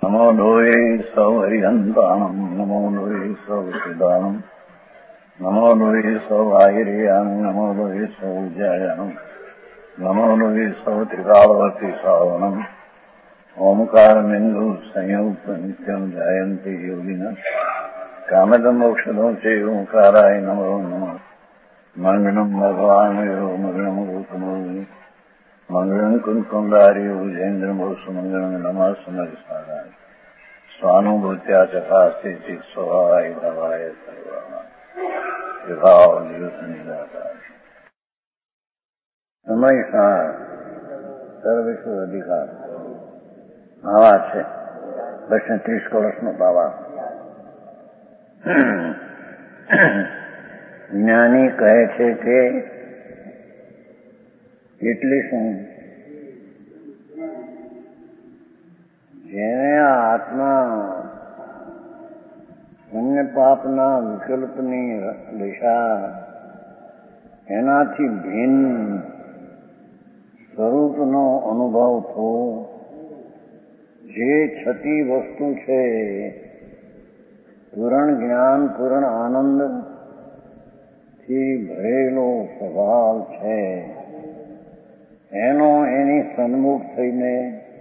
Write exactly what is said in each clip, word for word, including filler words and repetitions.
નમો લોહે સૌ હરિહંતાણમ નમો લોહે સૌ સિદાનમ નમો લોહે સૌ આહિર્યાન નમો લોહે સૌ જયાનમ નમો લોહે સૌ ત્રિકાળવતી સાવનમ ઓમકાર બિંદુ સંયુક્ત નિત્યમ જાયંતિ યોગિના કામદમોક્ષદો છે ઓંકારાય નમો નમઃ મંગલમ ભગવાન મંગલમ ગૌતમો મંગલમ કુંકુંડાર્ય ભુજેન્દ્રમો સુમંગલમ નમઃ સમર્થાય સ્વાનુભૂત્યા ચકાસ્તે ચિત સ્વભાવાય ભવાય સર્વા વિભાવ દિવસ નિરાકાર સમયસાર સર્વવિશ્વ અધિકાર આવા છે બસો ત્રીસ વર્ષનો બાવા જ્ઞાની કહે છે કે એટલે શું જેને આ આત્મા પુણ્ય પાપના વિકલ્પની દિશા એનાથી ભિન્ન સ્વરૂપનો અનુભવ થવો જે છતી વસ્તુ છે પૂર્ણ જ્ઞાન પૂર્ણ આનંદ થી ભરેલો સ્વભાવ છે એનો એની સન્મુખ થઈને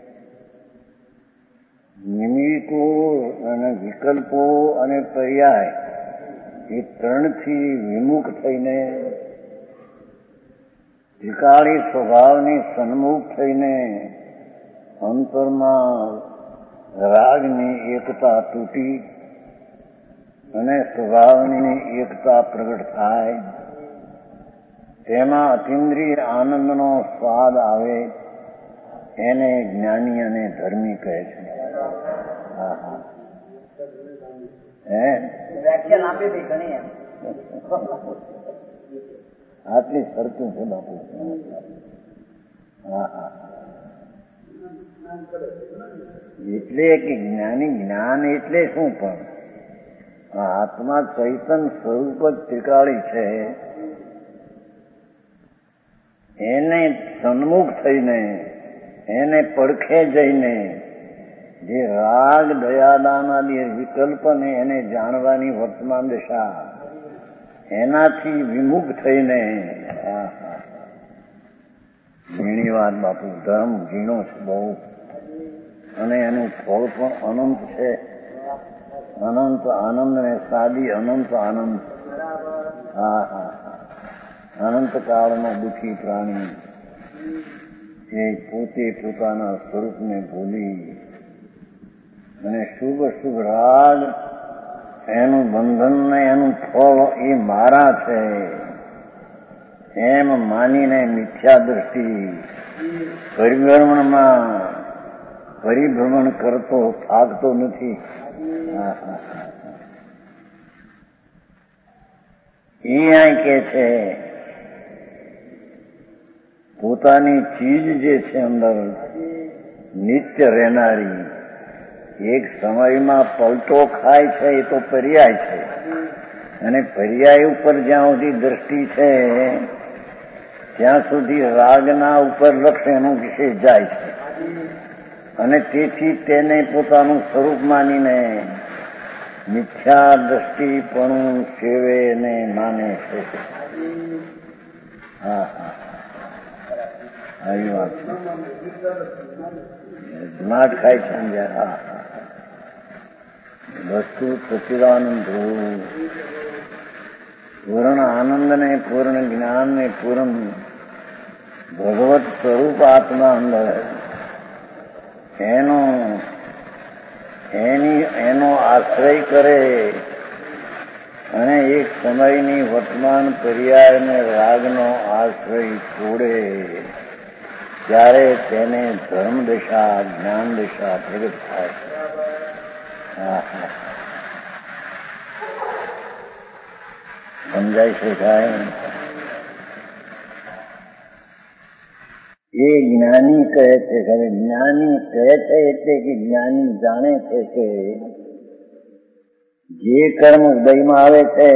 નિમિત્તો અને વિકલ્પો અને પર્યાય એ ત્રણથી વિમુખ થઈને ત્રિકાળી સ્વભાવની સન્મુખ થઈને અંતરમાં રાગની એકતા તૂટી અને સ્વભાવની એકતા પ્રગટ થાય તેમાં અતિન્દ્રિય આનંદનો સ્વાદ આવે એને જ્ઞાની અને ધર્મી કહે છે. હા હા હે વ્યાખ્યા આપી હતી ઘણી એમ આટલી સરખું છે બાપુ. હા હા એટલે કે જ્ઞાની જ્ઞાન એટલે શું પણ આત્મા ચૈતન સ્વરૂપ જ ત્રિકાળી છે એને સન્મુખ થઈને એને પડખે જઈને જે રાગ દયાદાન આદિ વિકલ્પને એને જાણવાની વર્તમાન દશા એનાથી વિમુખ થઈને ઝીણી વાત બાપુ ધર્મ ઝીણો છે બહુ અને એનું ફળ પણ અનંત છે. અનંત આનંદ ને સાદી અનંત આનંદ. હા હા અનંત કાળમાં દુઃખી પ્રાણી એ પોતે પોતાના સ્વરૂપને ભૂલી અને શુભ શુભ રાગ એનું બંધન ને એનું ફળ એ મારા છે એમ માનીને મિથ્યા દ્રષ્ટિ પરિભ્રમણમાં પરિભ્રમણ કરતો થાકતો નથી. એ અહીં કે છે પોતાની ચીજ જે છે અંદર નિત્ય રહેનારી એક સમયમાં પલટો ખાય છે એ તો પર્યાય છે અને પર્યાય ઉપર જ્યાં સુધી દ્રષ્ટિ છે ત્યાં સુધી રાગના ઉપર લક્ષ એનું વિશેષ જાય છે અને તેથી તેને પોતાનું સ્વરૂપ માનીને મિથ્યા દ્રષ્ટિ પણ સેવે ને માને છે. હા હા આવી વાત છે. માટ ખાય છે હા હા વસ્તુ સચ્ચિદાનંદ પૂર્ણ આનંદ ને પૂર્ણ જ્ઞાન ને પૂર્ણ ભગવત સ્વરૂપ આત્મા અંદર એનો એની એનો આશ્રય કરે અને એક સમયની વર્તમાન પર્યાય અને રાગનો આશ્રય છોડે ત્યારે તેને ધર્મ દશા જ્ઞાન દશા પ્રગટ થાય. હા હા સમજાય છે સાહેબ. એ જ્ઞાની કહે છે કે હવે જ્ઞાની કહે છે એટલે કે જ્ઞાની જાણે છે કે જે કર્મ ઉદયમાં આવે છે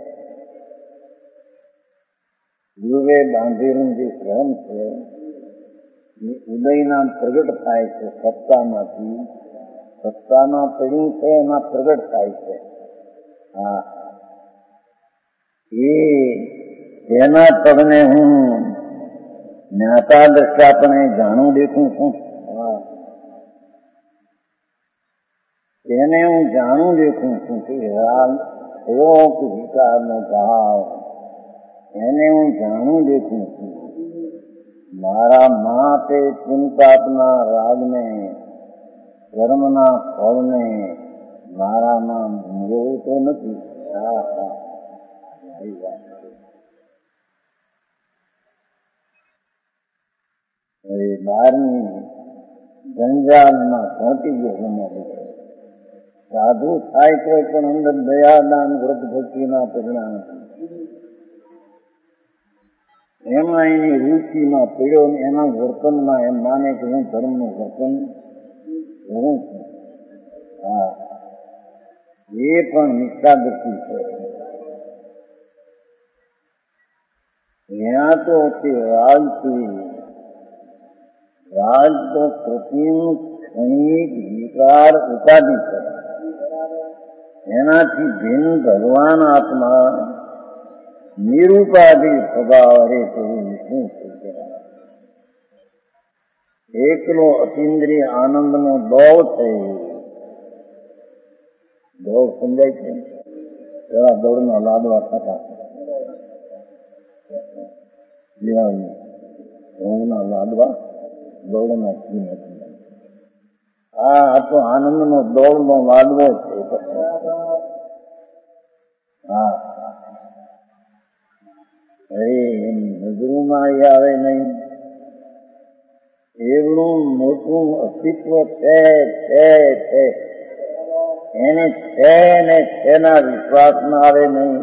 ગુરુએ બાંધેલું જે ક્રમ છે એ ઉદયના પ્રગટ થાય છે સત્તામાંથી સત્તામાં પડ્યું છે એમાં પ્રગટ થાય છે. હા, એ તેના પગને હું જ્ઞાતા દ્રષ્ટાપણે જાણું દેખું છું. હા, તેને હું જાણું દેખું છું કે હાલ યોગ વિકારનો ભાવ એને હું જાણું દેખું છું. મારા માપે ચિંતાપના રાગને કર્મના ફળને મારામાં એવું તો નથી. હા હા, એ વાત હવે બહારની જંજાલમાં પહોંચી ગયો મને. સાધુ થાય તો પણ અંદર દયાદાન વ્રત ભક્તિના પરિણામ એમાં એની રૂચિમાં પડ્યો ને એના વર્તનમાં એમ માને કે હું ધર્મનું વર્તન કરું છું. હા, એ પણ મિથ્યાદૃષ્ટિ છે. ત્યાં તો તે રાજથી રાજ તો કૃત્રિમ ક્ષણિક વિકાર ઉપાધિ છે. એનાથી ભિન્ન ભગવાન આત્મા નિરુપાધિ સ્વભાવ અરે તેવું શું છે. એકલો અતિન્દ્રિય આનંદનો દોવ છે. દોવ સમજાય છે? પેલા દોડના લાદવા થતા ઊંઘના લાદવા દોડના છી નથી. આ તો આનંદનો દોડનો લાદવો છે. હા, અરે નજરોમાં આવે નહીં એવડું મોટું અસ્તિત્વ છે છે એને છે ને તેના વિશ્વાસમાં આવે નહીં.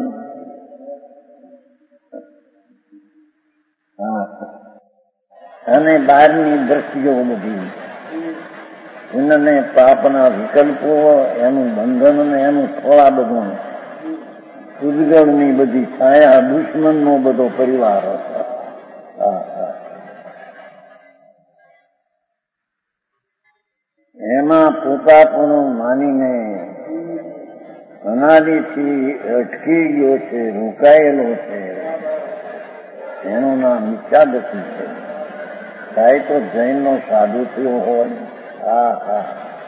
હા, અને બહારની દ્રષ્ટિઓ બધી પુણ્યને પાપના વિકલ્પો એનું બંધન ને એનું થોડા બધું ઉજગળની બધી છાયા દુશ્મનનો બધો પરિવાર હતો. હા હા, એમાં પોતાપણું માનીને અનાદિથી અટકી ગયો છે, રોકાયેલો છે. એનું નામ મિથ્યાદૃષ્ટિ છે. થાય તો જૈનનો સાધુ થયો હોય. હા હા,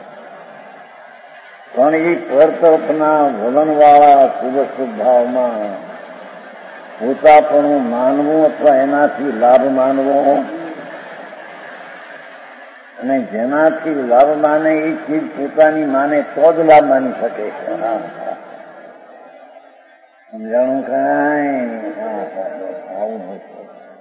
પણ એ પરતરફના વલણવાળા શુભ સ્વભાવમાં પોતાપણું માનવું અથવા એનાથી લાભ માનવો અને જેનાથી લાભ માને એ ચીજ પોતાની માને તો જ લાભ માની શકે. સમજાણું કાંઈ? આવું હતું.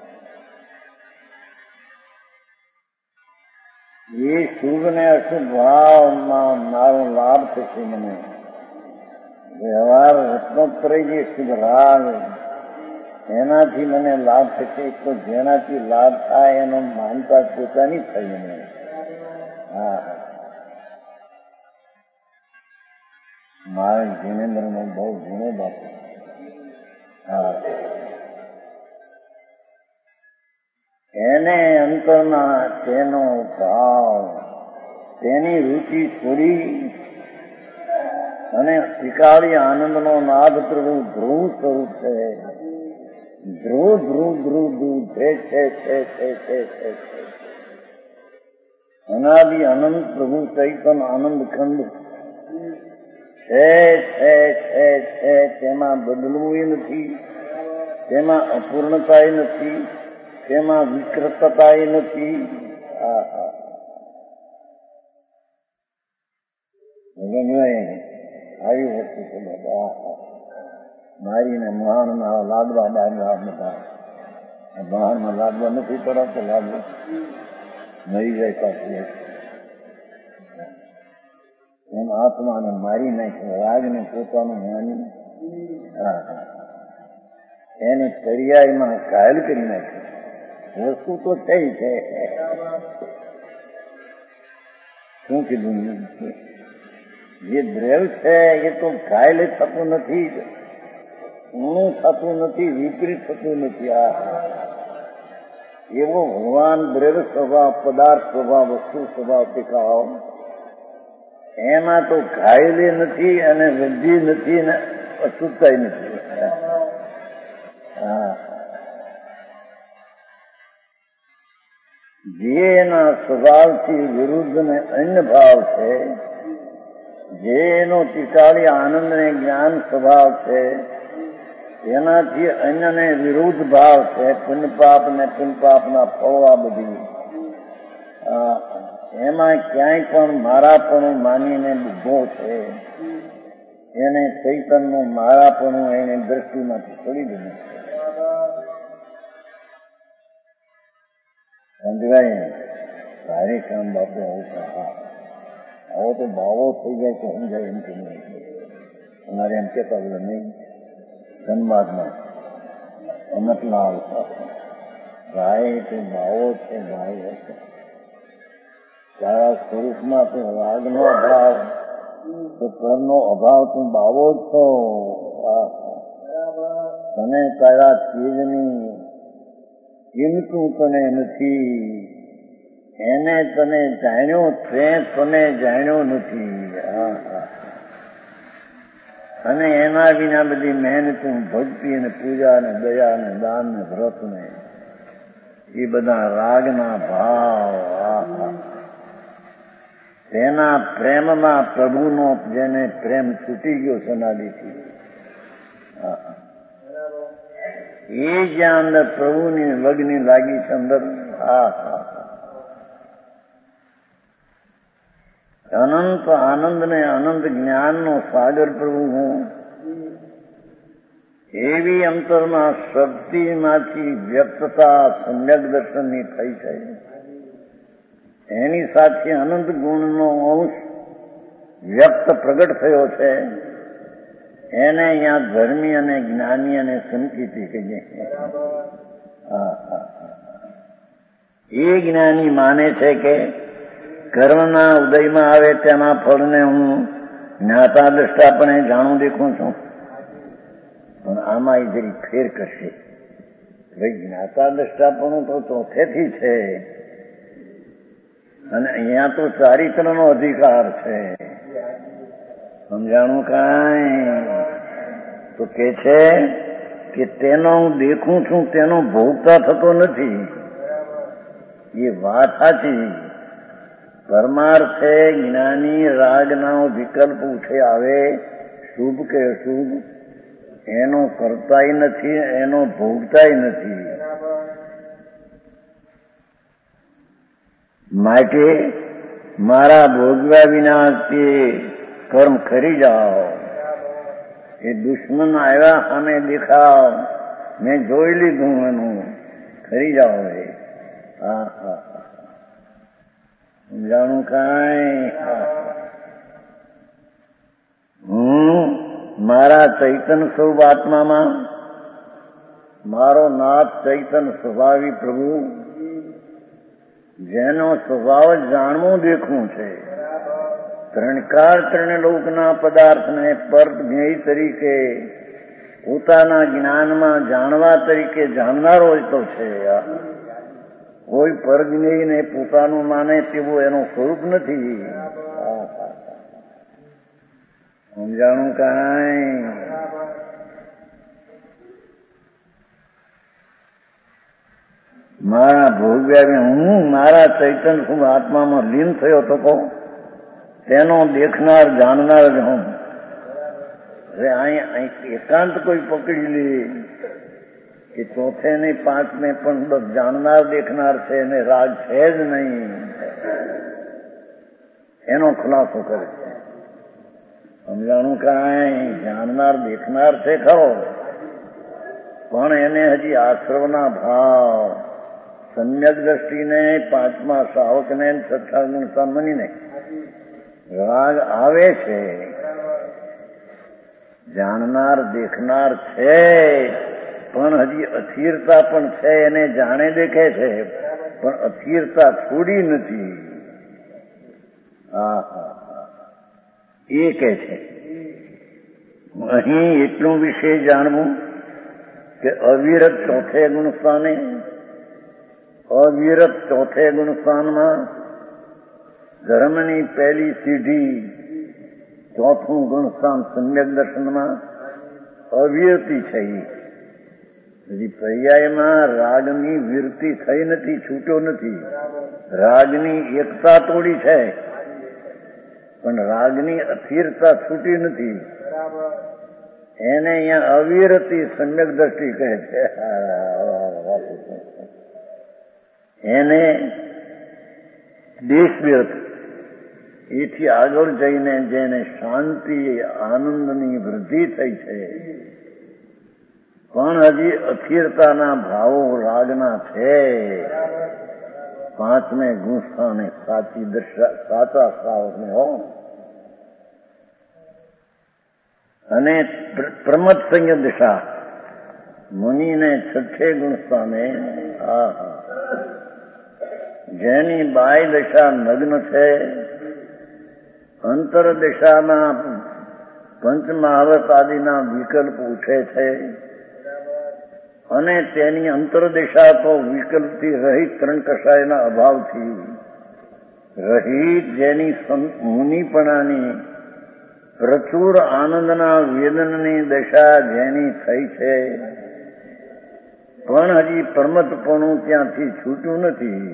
એ શુભ ને અશુભ ભાવમાં મારો લાભ થશે. મને વ્યવહાર રત્નોત્તરી જે શુભ રાગ એનાથી મને લાભ થશે. તો જેનાથી લાભ થાય એનો માનતા પોતાની થઈ મને. હા, મારે જીનેન્દ્રનો બહુ જૂનો બાપુ. હા, એને અંતરના તેનો ભાવ તેની રુચિ છોડી અને ત્રિકાળી આનંદનો નાદ પ્રભુ ધ્રુવ સ્વરૂપ છે. ધ્રુવ ધ્રુવ ધ્રુવ ધ્રુવ છે છે છે છે છે છે અનાદિ અનંત પ્રભુ ચૈતન આનંદ ખંડ છે છે છે છે. તેમાં બદલવું નથી, તેમાં અપૂર્ણતા નથી, તેમાં વિકૃતતા નથી. હા હા, આવી વસ્તુ છે બધા. મારીને મહાણમાં લાદવા બાંધવા બધા મહાણમાં લાદવા નથી કરાતો. લાદવા મરી જાય પાછી એમ આત્માને મારી નાખ્યો. રાગને પોતાનું માની એને પર્યાયમાં ઘાયલ કરી નાખ્યો. વસ્તુ તો થઈ છે. શું કીધું? જે દ્રવ્ય છે એ તો ઘાયલ થતું નથી, ઊણું થતું નથી, વિપરીત થતું નથી. આ એવો ભગવાન દ્રવ્ય સ્વભાવ, પદાર્થ સ્વભાવ, વસ્તુ સ્વભાવ શીખાવો એમાં તો ઘાયલી નથી અને વૃદ્ધિ નથી ને અશુદ્ધતા નથી. હા, જે એના સ્વભાવથી વિરુદ્ધ ને અન્ય ભાવ છે, જે એનો ટીકાળી આનંદ ને જ્ઞાન સ્વભાવ છે, એનાથી અન્યને વિરુદ્ધ ભાવ છે. પુણ્ય પાપ ને પુણ્ય પાપના ફળો આ બધી એમાં ક્યાંય પણ મારાપણું માનીને ઉભો છે. એને ચૈતનનું મારાપણું એની દ્રષ્ટિમાંથી છોડી દીધું છે. સમજાય ભારે કામ બાપુ આવું હા આવો તો ભાવો થઈ જાય તો સમજાય એમ કે તમારે એમ કેતા બોલે નહીં. ધનબાદમાં અમતલાલ ભાઈ તે ભાવો છે. ભાઈ હશે તારા સ્વરૂપમાં તો રાગનો અભાવ તો કરનો અભાવ તું ભાવો જ છો. તને તારા ચીજની કિંમતું તને નથી. એને તને જાણ્યો છે, તને જાણ્યો નથી. અને એના વિના બધી મહેનતું ભક્તિ અને પૂજા ને દયા ને દાન ને વ્રત ને એ બધા રાગના ભાવ. તેના પ્રેમમાં પ્રભુનો જેને પ્રેમ છૂટી ગયો સનાદીથી એ જ્યાં અંદર પ્રભુની લગ્ની લાગી છે અંદર. હા હા અનંત આનંદ ને અનંત જ્ઞાનનો સાગર પ્રભુ હું. એવી અંતરમાં શક્તિમાંથી વ્યક્તતા સમ્યક દર્શનની થઈ છે. એની સાથે અનંત ગુણનો અંશ વ્યક્ત પ્રગટ થયો છે. એને અહીંયા ધર્મી અને જ્ઞાની અને સંકિતી કહીએ. એ જ્ઞાની માને છે કે કર્મના ઉદયમાં આવે તેના ફળને હું જ્ઞાતા દ્રષ્ટાપણે જાણું દેખું છું. પણ આમાં એ જરી ફેર કરશે. ભાઈ જ્ઞાતા દ્રષ્ટાપણું તો ચોથેથી છે અને અહીંયા તો ચારિત્રનો અધિકાર છે. સમજાણું કાંઈ તો કે છે કે તેનો હું દેખું છું તેનો ભોગતા થતો નથી. એ વાત સાચી. પરમાર્થે જ્ઞાની રાગના વિકલ્પ ઉઠે આવે શુભ કે અશુભ એનો કરતાય નથી, એનો ભોગતાય નથી. માટે મારા ભોગવ્યા વિના તે કર્મ કરી જાઓ. એ દુશ્મન આવ્યા સામે દેખાવ મેં જોઈ લીધું એનું કરી જાઓ. એ હા હા સમજાણું કાંઈ. હું મારા ચૈતન સ્વરૂપ આત્મામાં મારો નાથ ચૈતન સ્વભાવી પ્રભુ જેનો સ્વભાવ જાણવું દેખવું છે. ત્રણકાર ત્રણલોકના પદાર્થને પર જ્ઞેય તરીકે પોતાના જ્ઞાનમાં જાણવા તરીકે જાણનારો જ તો છે. કોઈ પરજ્ઞેયને પોતાનું માને તેવું એનું સ્વરૂપ નથી. સમજાણું કાંઈ. મારા ભોગવ્યા હું મારા ચૈતન શું આત્મામાં લીન થયો તો કહો તેનો દેખનાર જાણનાર જ હું. હવે અહીં એકાંત કોઈ પકડી લે કે ચોથે ને પાંચમે પણ બસ જાણનાર દેખનાર છે એને રાગ છે જ નહીં એનો ખુલાસો કરે છે. સમજાણું કાંઈ. જાણનાર દેખનાર છે ખરો પણ એને હજી આશ્રવના ભાવ સમ્યક દ્રષ્ટિને પાંચમા શ્રાવકને છઠ્ઠા ગુણ સામાન્યને રાગ આવે છે. જાણનાર દેખનાર છે પણ હજી અસ્થિરતા પણ છે. એને જાણે દેખે છે પણ અસ્થિરતા છોડી નથી. હા હા એ કે છે અહીં એટલું વિશે જાણવું કે અવિરત ચોથે ગુણ સ્થાને અવિરત ચોથે ગુણ સ્થાનમાં ધર્મની પહેલી સીઢી ચોથું ગુણસ્થાન સમ્યક દર્શનમાં અવિરતિ છે. હજી પર્યાયમાં રાગની વિરતિ થઈ નથી, છૂટ્યો નથી. રાગની એકતા તોડી છે, પણ રાગની અસ્થિરતા છૂટી નથી. એને અહીંયા અવિરતિ સમ્યક દ્રષ્ટિ કહે છે. એને દેશ વિરત, એથી આગળ જઈને જેને શાંતિ આનંદની વૃદ્ધિ થઈ છે, પણ હજી અસ્થિરતાના ભાવો રાગના છે. પાંચમે ગુણસ્થાને સાચી દશા, સાચા શ્રાવકને હો. અને પ્રમદ સંયમ દશા મુનિને છઠ્ઠે ગુણસ્થાને આ જેની બાય દશા નગ્ન છે, અંતર દશામાં પંચમહાવત આદિના વિકલ્પ ઉઠે છે, અને તેની અંતરદશા તો વિકલ્પથી રહિત ત્રણ કષાયના અભાવથી રહિત, જેની મુનિપણાની પ્રચુર આનંદના વેદનની દશા જેની થઈ છે, પણ હજી પ્રમદપણું ત્યાંથી છૂટ્યું નથી.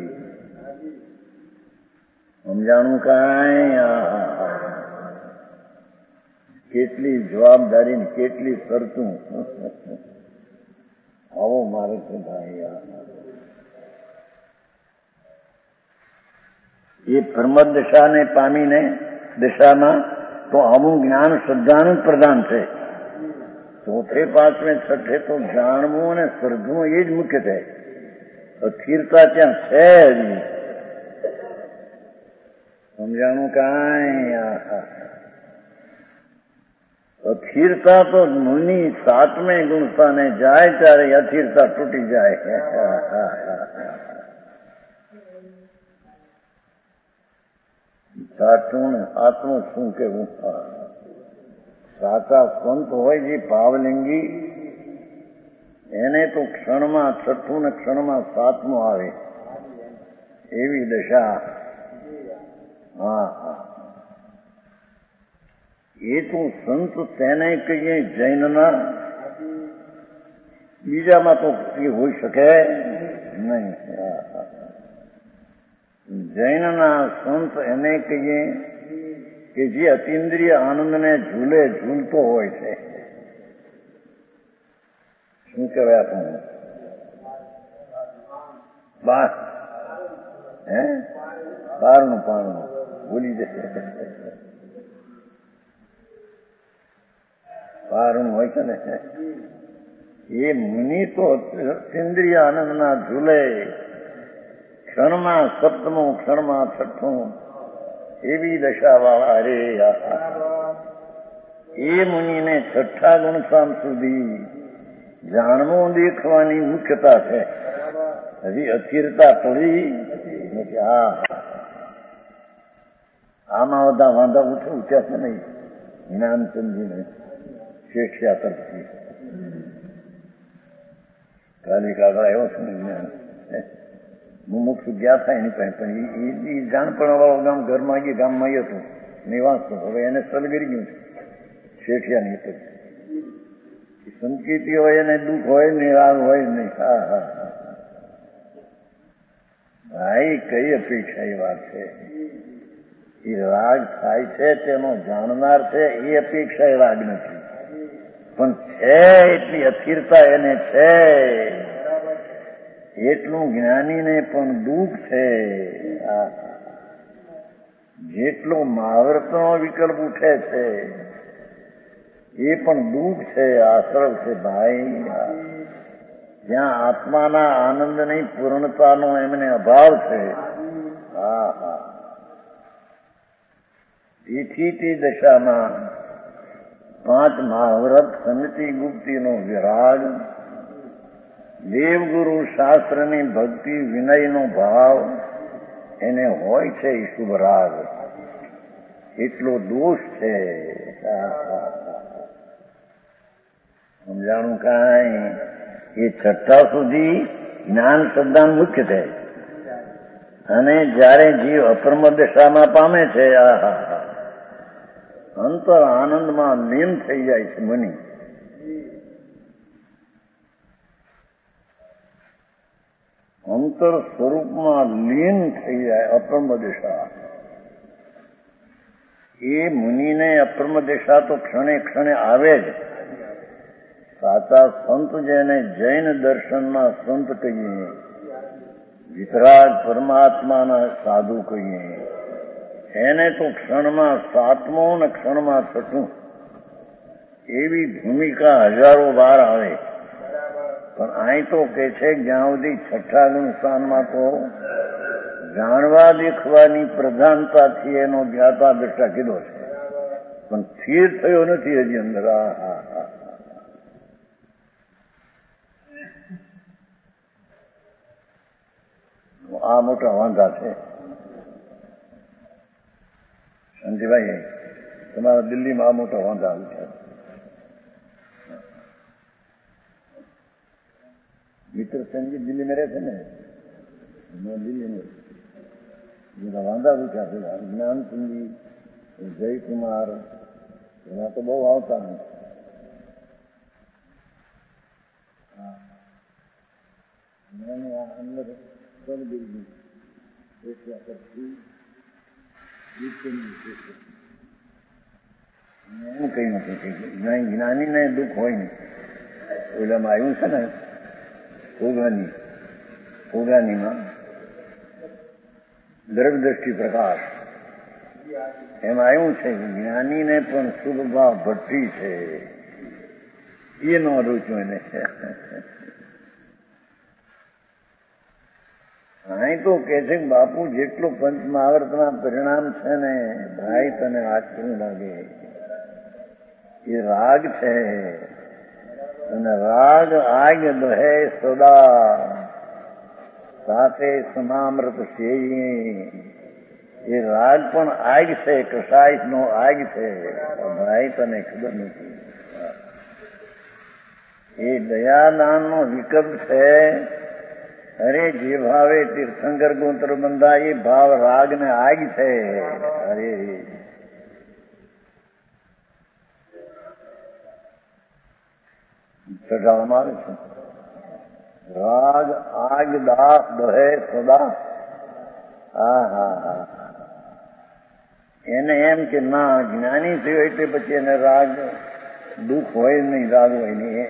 સમજાણું કાંઈ? કેટલી જવાબદારી ને કેટલી શરતું. આવો મારે છે ભાઈ. એ પ્રમદ દશાને પામીને દશામાં તો આવું જ્ઞાન શ્રદ્ધાનું પ્રધાન છે. ચોથે પાંચમે છઠ્ઠે તો જાણવું અને શ્રદ્ધવું એ જ મુખ્ય છે. અસ્થિરતા ત્યાં છે હજી. સમજાણું કાંઈ? અસ્થિરતા તો મુનિ સાતમે ગુણસ્થાને જાય ત્યારે અસ્થિરતા તૂટી જાય. સાચું ને આત્મું શું કેવું? સાચા સંત હોય જે ભાવલિંગી, એને તો ક્ષણમાં છઠ્ઠું ને ક્ષણમાં સાતમું આવે એવી દશા. હા હા, એ તો સંત તેને કહીએ જૈનના, બીજામાં તો એ હોઈ શકે નહીં. જૈનના સંત એને કહીએ કે જે અતિન્દ્રિય આનંદને ઝૂલે ઝૂલતો હોય છે. શું કહેવાય આપણને? બાર હે બારનું પારનું ભૂલી જશે. પારનું હોય છે ને, એ મુનિ તો ઇન્દ્રિય આનંદના ઝૂલે, ક્ષણમાં સપ્તમું ક્ષણમાં છઠ્ઠું એવી દશા વાળા. અરે એ મુનિને છઠ્ઠા ગુણસ્થાન સુધી જાણવું દેખવાની મુખ્યતા છે. હજી અસ્થિરતા પડી નથી. હા, આમાં બધા વાંધા ઉઠે ઉઠ્યા છે નહીં જ્ઞાન સમજીને શેઠિયા તરફથી. કાલી કાકા એવો છે ને જ્ઞાન મુમુક્ષુ ગયા થાય એની પાસે, પણ એ જાણપણ વાળો ગામ ઘરમાં ગઈ, ગામમાં ગયો હતો નિવાસ તો હવે એને સલગરી ગયું છે શેઠિયાની તો. સંકેતી હોય એને દુઃખ હોય ને રાગ હોય નહીં. હા હા હા ભાઈ, કઈ અપેક્ષા એ વાત છે? એ રાગ થાય છે તેનો જાણનાર છે, એ અપેક્ષા એ રાગ નથી, પણ છે એટલી અસ્થિરતા એને છે, એટલું જ્ઞાનીને પણ દુઃખ છે. જેટલો મહાવ્રતનો વિકલ્પ ઉઠે છે એ પણ દુઃખ છે, આશ્રવ છે ભાઈ. જ્યાં આત્માના આનંદની પૂર્ણતાનો એમને અભાવ છે. હા હા, તેથી તે દશામાં પાંચ મહાવ્રત, સમિતિ ગુપ્તિનો વિરાગ, દેવગુરુ શાસ્ત્રની ભક્તિ, વિનયનો ભાવ એને હોય છે. એ શુભ રાગ એટલો દોષ છે. સમજાણું કાંઈ? એ છઠ્ઠા સુધી જ્ઞાન શ્રદ્ધા મુખ્ય છે, અને જયારે જીવ અપ્રમદ દશામાં પામે છે, આહા અંતર આનંદમાં લીન થઈ જાય છે મની. અંતર સ્વરૂપમાં લીન થઈ જાય અપરમ દિશા. એ મુનિને અપરમ દિશા તો ક્ષણે ક્ષણે આવે જ. સાચા સંત જેને જૈન દર્શનમાં સંત કહીએ, વિતરાગ પરમાત્માના સાધુ કહીએ, એને તો ક્ષણમાં સાતમો ને ક્ષણમાં છઠ્ઠું એવી ભૂમિકા હજારો વાર આવે. પણ અહીં તો કે છે જ્યાં સુધી છઠ્ઠા ગુણ સ્થાનમાં તો જાણવા દેખવાની પ્રધાનતાથી એનો જ્ઞાતા દ્રષ્ટા કીધો છે, પણ સ્થિર થયો નથી હજી અંદર. આ હા હા આ મોટા વાંધા છે. શાંતિભાઈ, તમારા દિલ્હીમાં આ મોટા વાંધા આવી છે. મિત્ર સંગીત દિલ્હી में रहते ને, દિલ્હી में વાંધા પૂછ્યા છે. જ્ઞાન સંગીત, જયકુમાર એમાં તો બહુ આવતા નથી. અંદર એમ કઈ નથી કે જ્ઞાનીને દુઃખ હોય ને. ઓલામાં આવ્યું છે ને ઓગાની ઓગાનીમાં દ્રવ્યદ્રષ્ટિ પ્રકાશ, એમાં આવ્યું છે કે જ્ઞાનીને પણ શુભ ભાવ ભઠ્ઠી છે. એ ન રૂચ્યું એને. અહીં તો કે છે કે બાપુ જેટલું પંચ મહાવર્તના પરિણામ છે ને ભાઈ તને આચરું લાગે એ રાગ છે. અને રાગ આગ દહે સદા સાથે સમામૃત છે. એ રાગ પણ આગ છે, કસાય નો આગ છે. ભાઈ તને ખબર નથી. એ દયાદાન નો વિકલ્પ છે. અરે જે ભાવે તીર્થંકર ગોત્ર બંધા એ ભાવ રાગ ને આગ છે. અરે ચઢાવવામાં આવે છે રાગ આગ દાસ દહે સદા. હા હા હા એને એમ કે ના જ્ઞાની થયો એટલે પછી એને રાગ દુઃખ હોય નહીં, રાગ હોય નહીં.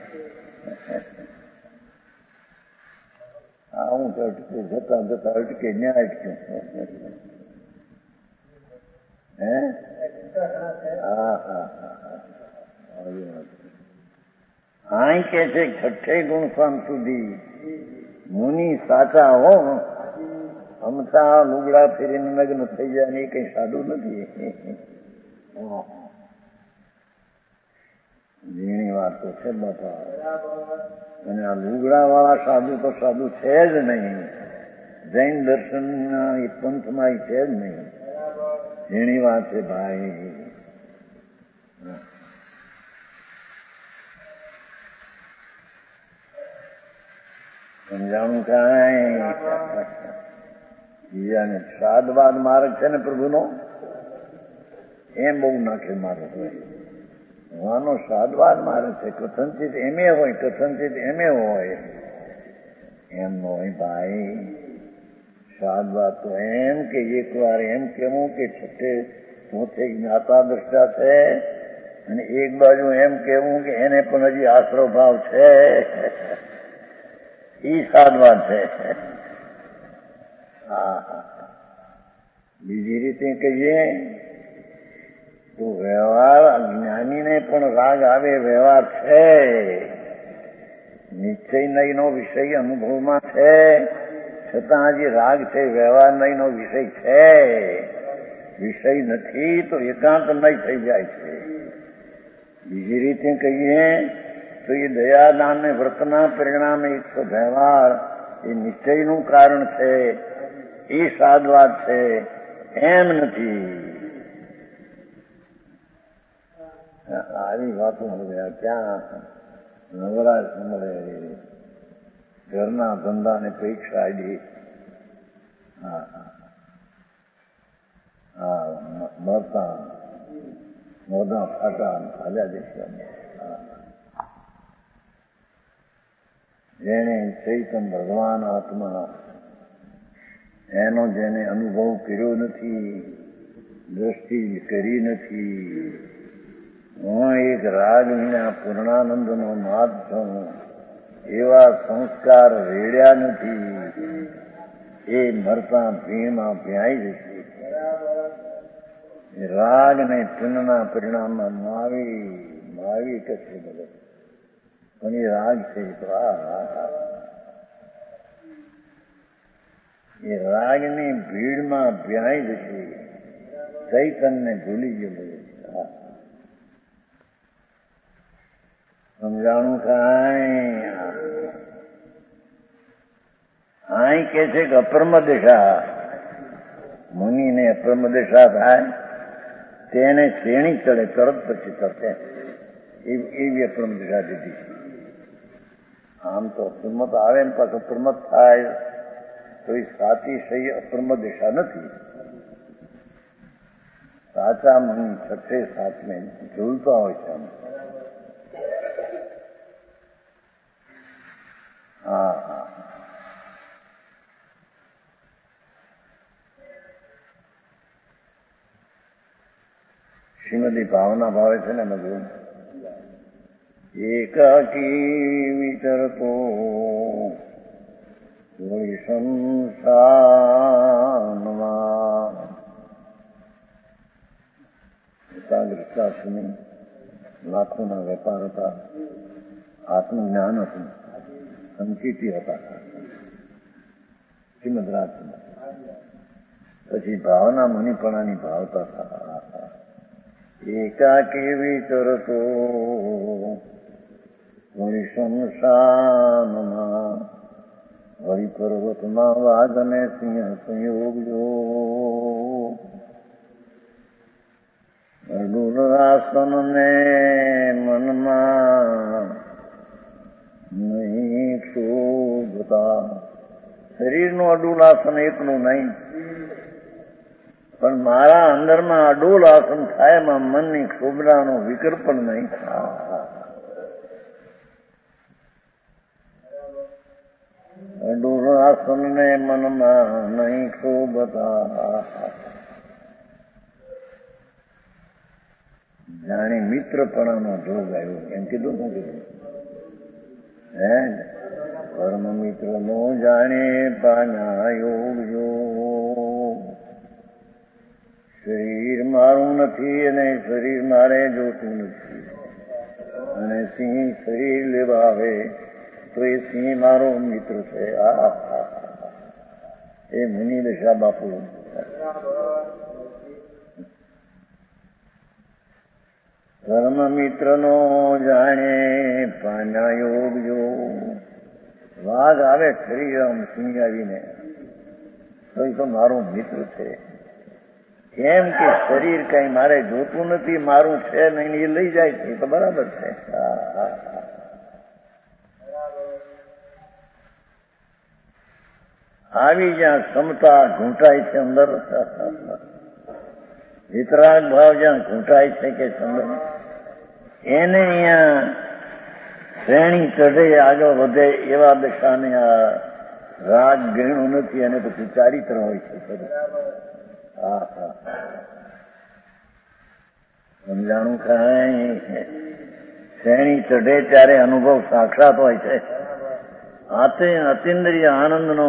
હા હું તો અટકે જતા જતા અટકે ન્યા અટક્યું. હે હા હા હા હા કે છે છઠ્ઠે ગુણસ્થાન સુધી મુનિ સાચા હો. અમથા લુગડા ફેરીને નગ્ન થઈ જાય ને એ કઈ સાદું નથી. ઝીણી વાત તો છે બાપા. અને આ લુગડા વાળા સાધુ તો સાધુ છે જ નહીં. જૈન દર્શનના એ પંથમાં એ છે જ નહીં. ઝીણી વાત છે ભાઈ. સમજાણું કાંઈ બીજાને સાદવાદ માર્ગ છે ને પ્રભુનો એમ બહુ નાખે માર્ગ હોય. વાનો સાદવાદ માર્ગ છે. કથનચિત એમે હોય, કથનચિત એમે હોય. એમ ન હોય ભાઈ. સાદવાદ તો એમ કે એક વાર એમ કેવું કે છઠ્ઠે ચોથે જ્ઞાતા દ્રષ્ટા છે, અને એક બાજુ એમ કેવું કે એને પણ હજી આશરો ભાવ છે. ઈ સાદવાદ છે. હા બીજી રીતે કહીએ તો વ્યવહાર જ્ઞાનીને પણ રાગ આવે વ્યવહાર છે. નિશ્ચય નયનો વિષય અનુભવમાં છે, છતાં હજી રાગ છે. વ્યવહાર નયનો વિષય છે. વિષય નથી તો એકાંત નય થઈ જાય છે. બીજી રીતે કહીએ તો એ દયાદાન ને વ્રતના પરિણામે એક વ્યવહાર એ નિશ્ચયનું કારણ છે. એ સાદવાદ છે. એમ નથી. આવી વાતો હવે ક્યાં નવરાશ મળે. ઘરના ધંધાને પરીક્ષા આવી. હા હા મળતા મોઢા ફાટા હાલ્યા દેશે. જેને ચૈતન ભગવાન આત્મા એનો જેને અનુભવ કર્યો નથી, દ્રષ્ટિ કરી નથી, હું એક રાગ વિના પૂર્ણાનંદનો નાદ છું, એવા સંસ્કાર રેડ્યા નથી, એ મરતા ભીમાં ભ્યાઈ જશે. રાગ ને ચૂનના પરિણામમાં માવી માવી કશે બધે પણ એ રાગ છે. તો આ એ રાગની ભીડમાં ભ્યાઈ જશે, ચૈતનને ભૂલી ગયેલું. સમજાણું કાંઈ આઈ કે છે કે અપરમ દિશા, મુનિને અપરમ દિશા થાય તેને શ્રેણી ચડે તરત પછી તરતે એવી અપરમ દિશા દીધી. આમ તો અપરમત આવે ને પાછું અપરમત થાય તો એ સાચી સહી અપરમ દિશા નથી. સાચા મુનિ છઠ્ઠે સાતમે ઝૂલતા હોય છે. હા હા શ્રીમદી ભાવના ભાવે છે ને બધું. એકાકી વિચરતો કોઈ સંસારમાં એકાગ્રતાની લાખોના વેપાર હતા, આત્મજ્ઞાન હતું, સંકેતી હતા શ્રીમદ રાજમાં. પછી ભાવના મુનિપણાની ભાવતા હતા. એકાકી વિચરતો કોઈ શમશાનમાં હરિપર્વતમાં વાઘ અને સિંહ સંયોગ જો અડુલાસન ને મનમાં નહીં શોભતા. શરીરનું અડુલાસન એકનું નહીં, પણ મારા અંદરમાં અડોલ આસન થાય એમાં મનની ક્ષોભનાનો વિકર પણ નહીં. અડોલ આસન ને મનમાં નહીં ક્ષોભતા. જાણે મિત્રપણાનો જોગ આવ્યો એમ કીધું શું કીધું હે પરમ મિત્ર નો જાણે પાના યોગ જો. શરીર મારું નથી અને શરીર મારે જોતું નથી, અને સિંહ શરીર લેવા આવે તો એ સિંહ મારો મિત્ર છે. આ એ મુનિ દશા બાપુ. ધર્મ મિત્ર નો જાણે પાના યોગ જો. વાઘ આવે શરીર આમ સિંહ આવીને તો એ તો મારો મિત્ર છે. કેમ કે શરીર કઈ મારે જોતું નથી, મારું છે નહીં, એ લઈ જાય છે તો બરાબર છે. આવી જ્યાં ક્ષમતા ઘૂંટાય છે અંદર, વિતરાગ ભાવ જ્યાં ઘૂંટાય છે કે અંદર, એને અહીંયા શ્રેણી ચઢે આગળ વધે એવા દશાને આ રાગ ગણ્યું નથી. અને પછી ચારિત્ર હોય છે. હા હા સમજાણું કાંઈ. શ્રેણી ચઢે ત્યારે અનુભવ સાક્ષાત હોય છે. આતે અતિન્દ્રિય આનંદનો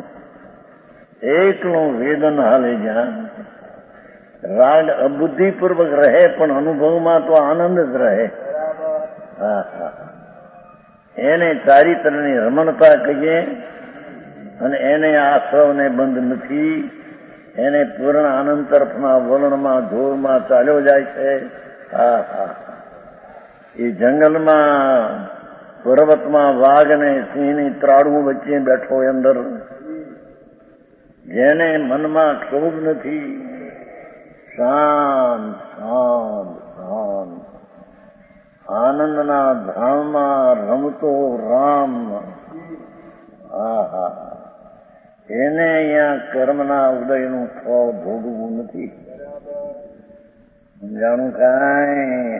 એકલું વેદન હાલે જ્યાં રાગ અબુદ્ધિપૂર્વક રહે પણ અનુભવમાં તો આનંદ જ રહે. હા હા એને ચારિત્રની રમણતા કહીએ. અને એને આશ્રવને બંધ નથી, એને પૂર્ણ આનંદ તરફના વલણમાં જોરમાં ચાલ્યો જાય છે. હા હા એ જંગલમાં પર્વતમાં વાઘ અને સિંહની ત્રાડવું વચ્ચે બેઠો અંદર, જેને મનમાં ક્ષોભ નથી, શાંત શાંત શાંત આનંદના ધામમાં રમતો રામ. હા હા એને અહીંયા કર્મના ઉદયનું ફળ ભોગવું નથી. સમજાણું કાંઈ?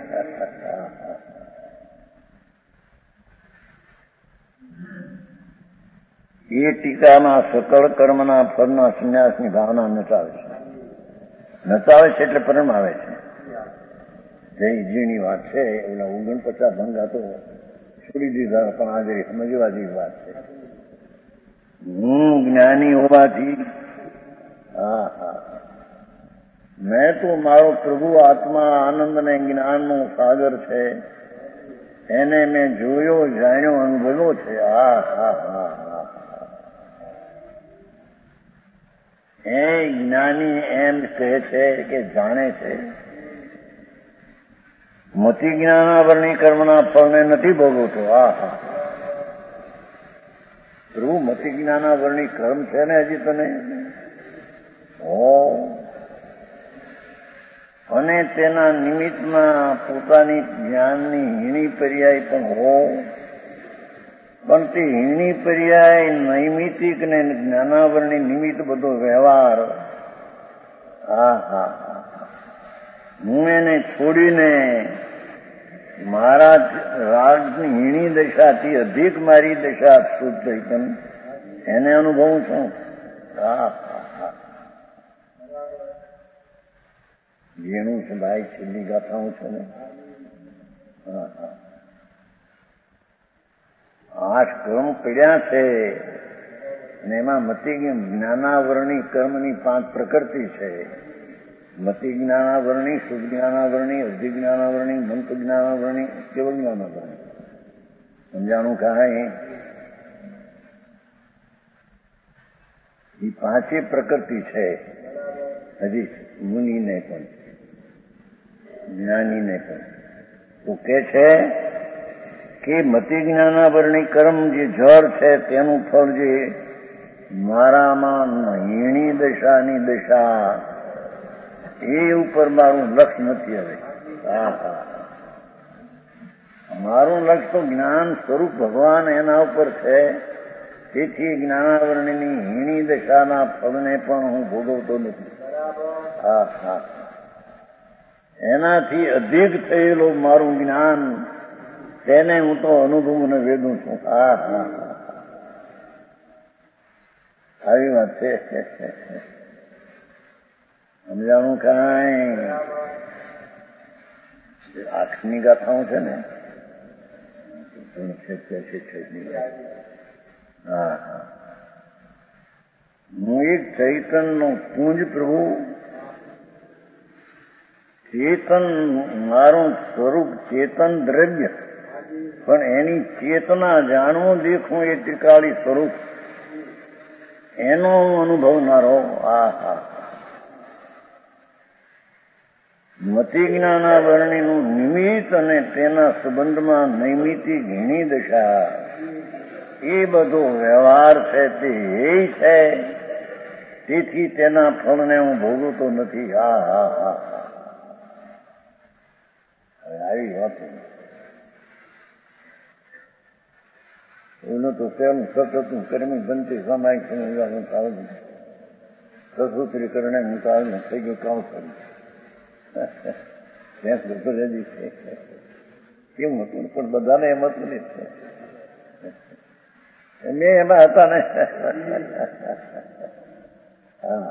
એ ટીકામાં સકળ કર્મના ફળના સંન્યાસની ભાવના નચાવે છે. નચાવે છે એટલે પરિણામ આવે છે. જય જીની વાત છે. એના ઓગણપચાસ ભંગા તો છોડી દીધા, પણ આજે સમજવા જેવી વાત છે. હું જ્ઞાની હોવાથી હા હા મેં તો મારો પ્રભુ આત્મા આનંદ ને જ્ઞાનનો સાગર છે, એને મેં જોયો, જાણ્યો, અનુભવ્યો છે. હા હા હા હા એ જ્ઞાની એમ કહે છે કે જાણે છે. મતિ જ્ઞાનાવરણી કર્મના ફળને નથી ભોગવતો. હા હા પ્રભુ મતિ જ્ઞાનાવરણી કર્મ છે ને હજી તને. હો અને તેના નિમિત્તમાં પોતાની જ્ઞાનની હીણી પર્યાય પણ હો, પણ તે હીણી પર્યાય નૈમિતિક ને જ્ઞાનાવરણી નિમિત્ત બધો વ્યવહાર. હા હા હું એને છોડીને મારા રાગની હીણી દશાથી અધિક મારી દશા શુદ્ધ ચૈતન એને અનુભવું છું. હા જેનું છે ભાઈ છેલ્લી ગાથાઓ છે ને. હા હા આઠ કર્મ પડ્યા છે અને એમાં મતિ જ્ઞાનાવરણી કર્મની પાંચ પ્રકૃતિ છે. મતિ જ્ઞાનાવરણી, શુદ્ધ જ્ઞાનાવરણી, અધિ જ્ઞાનાવરણી, મંત જ્ઞાનાવરણી, કેવળ જ્ઞાનાવરણી. સમજાણું કાંઈ? એ પાંચે પ્રકૃતિ છે હજી મુનિને પણ જ્ઞાનીને પણ. તો કે છે કે મતિ જ્ઞાનાવરણી કર્મ જે જળ છે તેનું ફળ જે મારામાં હીણી દશાની દશા એ ઉપર મારું લક્ષ્ય નથી. હવે હા હા મારું લક્ષ્ય તો જ્ઞાન સ્વરૂપ ભગવાન એના ઉપર છે. તેથી જ્ઞાનાવરણીની હીણી દશાના ફળને પણ હું ભોગવતો નથી. હા હા એનાથી અધિક થયેલું મારું જ્ઞાન તેને હું તો અનુભવને વેદું છું. હા હા આવી વાત છે. સમજાણું કાંઈ? આઠની ગાથાઓ છે ને. હા હા હું એક ચૈતનનો પુંજ પ્રભુ, ચેતન મારું સ્વરૂપ ચેતન દ્રવ્ય, પણ એની ચેતના જાણવું દેખવું એ ત્રિકાળી સ્વરૂપ એનો અનુભવનારો. આ હા મતિ જ્ઞાનાવરણીનું નિમિત્ત અને તેના સંબંધમાં નૈમિતિક હીણી દશા એ બધો વ્યવહાર છે તે એ છે. તેથી તેના ફળને હું ભોગવતો નથી. હા હા હા આવી વાત એનું તો તેમ સતત કર્મી બનતી સામાયિક સમજવાનું સસૂત્રીકરણે મુકાલ થઈ ગયું કામ કર્યું. ત્યાં સુધી છે કેમ હતું પણ બધાને એમ હતું ને મેં એમાં હતા ને. હા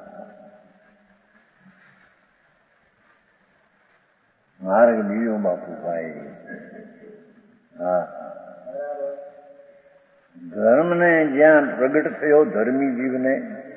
માર્ગ બીજો બાપુ ભાઈ. હા ધર્મને જ્યાં પ્રગટ થયો ધર્મી જીવને,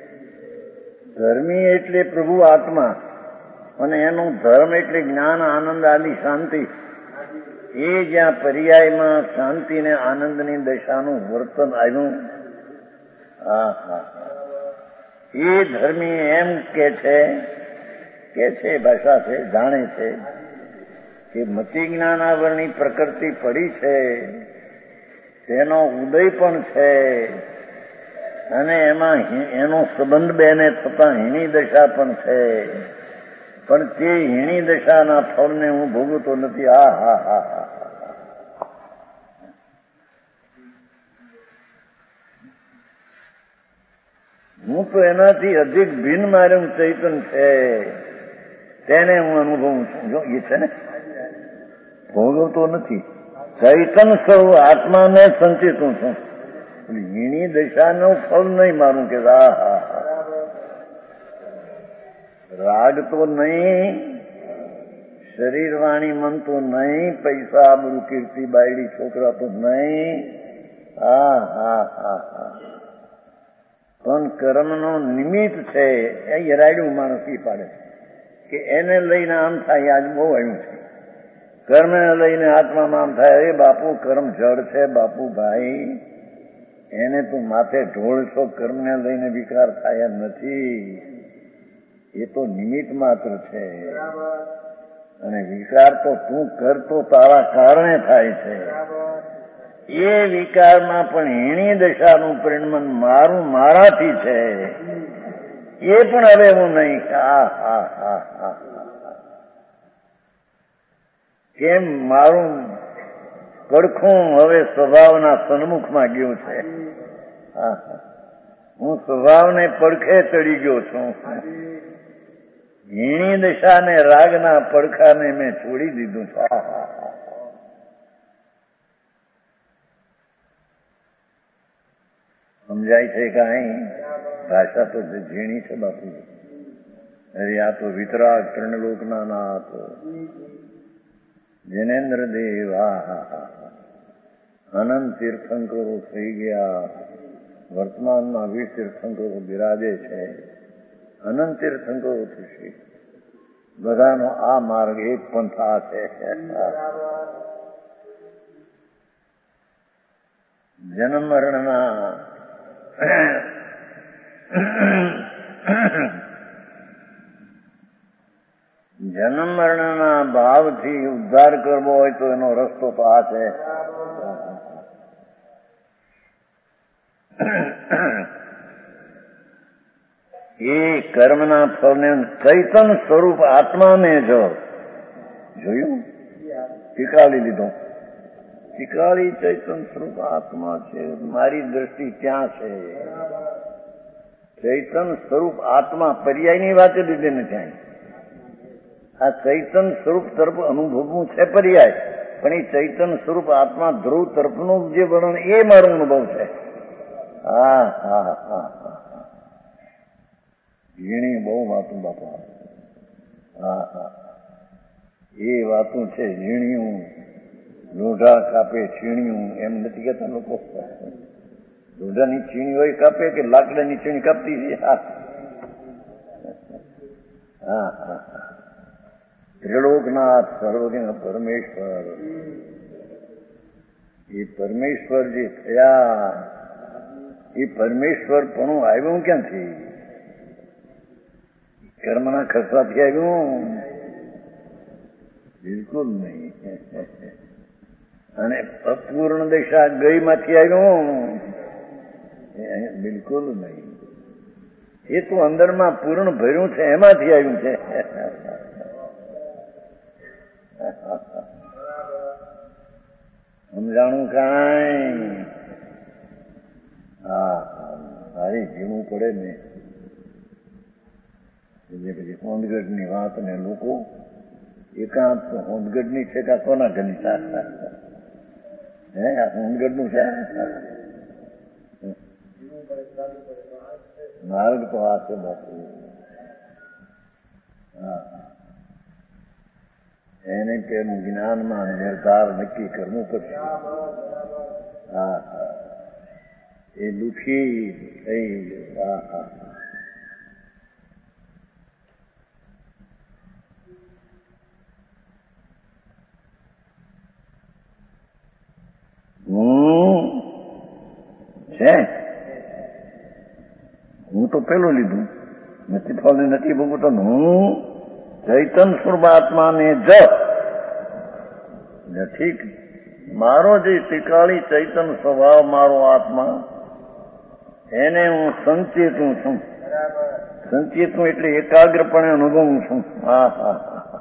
ધર્મી એટલે પ્રભુ આત્મા અને એનું ધર્મ એટલે જ્ઞાન આનંદ આદિ શાંતિ. એ જ્યાં પર્યાયમાં શાંતિ ને આનંદની દશાનું વર્તન આવ્યું. હા હા એ ધર્મી એમ કે છે કે છે ભાષા છે જાણે છે કે મતિ જ્ઞાનાવરણી પ્રકૃતિ પડી છે, તેનો ઉદય પણ છે અને એમાં એનો સંબંધ બેને થતા હીણી દશા પણ છે, પણ તે હીણી દશાના ફળને હું ભોગવતો નથી. હા હા હા હા હું તો એનાથી અધિક ભિન્ન મારું ચૈતન છે. તેને હું અનુભવું છું. જો એ છે ને ભોગવતો નથી. ચૈતન સ્વરૂપ આત્માને સંચિતું છું. હીણી દશાનું ફળ નહીં મારું કે હા હા હા રાગ તો નહીં, શરીર વાણી મન તો નહીં, પૈસા આબરૂ કીર્તિ બાયડી છોકરા તો નહીં. હા હા હા હા પણ કર્મનો નિમિત્ત છે એ યરાડ્યું માણસ ઈ પાડે કે એને લઈને આમ થાય. આજ બહુ આવ્યું છે કર્મને લઈને આત્મામાં આમ થાય. એ બાપુ કર્મ જડ છે બાપુ ભાઈ, એને તું માથે ઢોળશો. કર્મને લઈને વિકાર થાય નથી, એ તો નિમિત્ત માત્ર છે. અને વિકાર તો તું કરતો તારા કારણે થાય છે. એ વિકારમાં પણ હીણી દશાનું પરિણમન મારું મારાથી છે. એ પણ હવે હું નહીં. હા હા હા હા કેમ મારું પડખું હવે સ્વભાવના સન્મુખમાં ગયું છે. હા હું સ્વભાવને પડખે ચડી ગયો છું. હીણી દશાને રાગના પડખાને મેં છોડી દીધું છે. સમજાય છે કાંઈ? ભાષા તો ઝીણી છે બાપુ. અરે આ તો વિતરાગ ત્રણલોકના નાથ જૈનેન્દ્ર દેવ. હા હા હા અનંત તીર્થંકરો થઈ ગયા. વર્તમાનમાં વીસ તીર્થંકરો બિરાજે છે. અનંત તીર્થંકરો થશે. બધાનો આ માર્ગ એક પંથા છે. જન્મ મરણના જન્મ મરણના ભાવથી ઉદ્ધાર કરવો હોય તો એનો રસ્તો તો આ છે. એ કર્મના ફળને ચૈતન સ્વરૂપ આત્માને જો જોયું, ટીકાળી લીધો. ટીકાળી ચૈતન સ્વરૂપ આત્મા છે. મારી દ્રષ્ટિ ત્યાં છે. ચૈતન સ્વરૂપ આત્મા પર્યાયની વાત લીધે ને ત્યાં આ ચૈતન સ્વરૂપ તરફ અનુભવવું છે પર્યાય, પણ એ ચૈતન સ્વરૂપ આત્મા ધ્રુવ તરફનું જે વર્ણન એ મારો અનુભવ છે. હા હા હા હા ઝીણી બહુ વાતું બાપા. હા હા એ વાતું છે ઝીણિયું. લોઢા કાપે છીણિયું એમ નથી કેતા લોકો. લોઢાની છીણી હોય કાપે કે લાકડાની છીણી કાપતી છે? હા હા હા ત્રિલોકનાથ સર્વજ્ઞ પરમેશ્વર. એ પરમેશ્વર જે થયા એ પરમેશ્વર પણ આવ્યું ક્યાંથી? કર્મના ખર્ચાથી આવ્યું? બિલકુલ નહીં. અને અપૂર્ણ દશા ગઈ માંથી આવ્યું? બિલકુલ નહીં. એ તો અંદરમાં પૂર્ણ ભર્યું છે એમાંથી આવ્યું છે. સમજાણું કાંઈ? હા મારી જીવવું પડે ને. એટલે પછી હોંદગઢ ની વાત ને લોકો એકાંત હોંદગઢ ની છે કે કોના ઘરની સાથે હે આ હોંદગઢ નું છે. માર્ગ તો આ છે બાપુ. હા એને કેમ જ્ઞાનમાં નિર્ધાર નક્કી કરવું પડશે. હા હા એ દુઃખી થઈ. હા હા હું છે હું તો પેલું લીધું નથી ફળ નથી ભોગવતો. હું ચૈતન સ્વરૂપ આત્માને જ ઠીક મારો જે ટીકાળી ચૈતન સ્વભાવ મારો આત્મા એને હું સંચેતું છું. સંચેતું એટલે એકાગ્રપણે અનુભવું છું. હા હા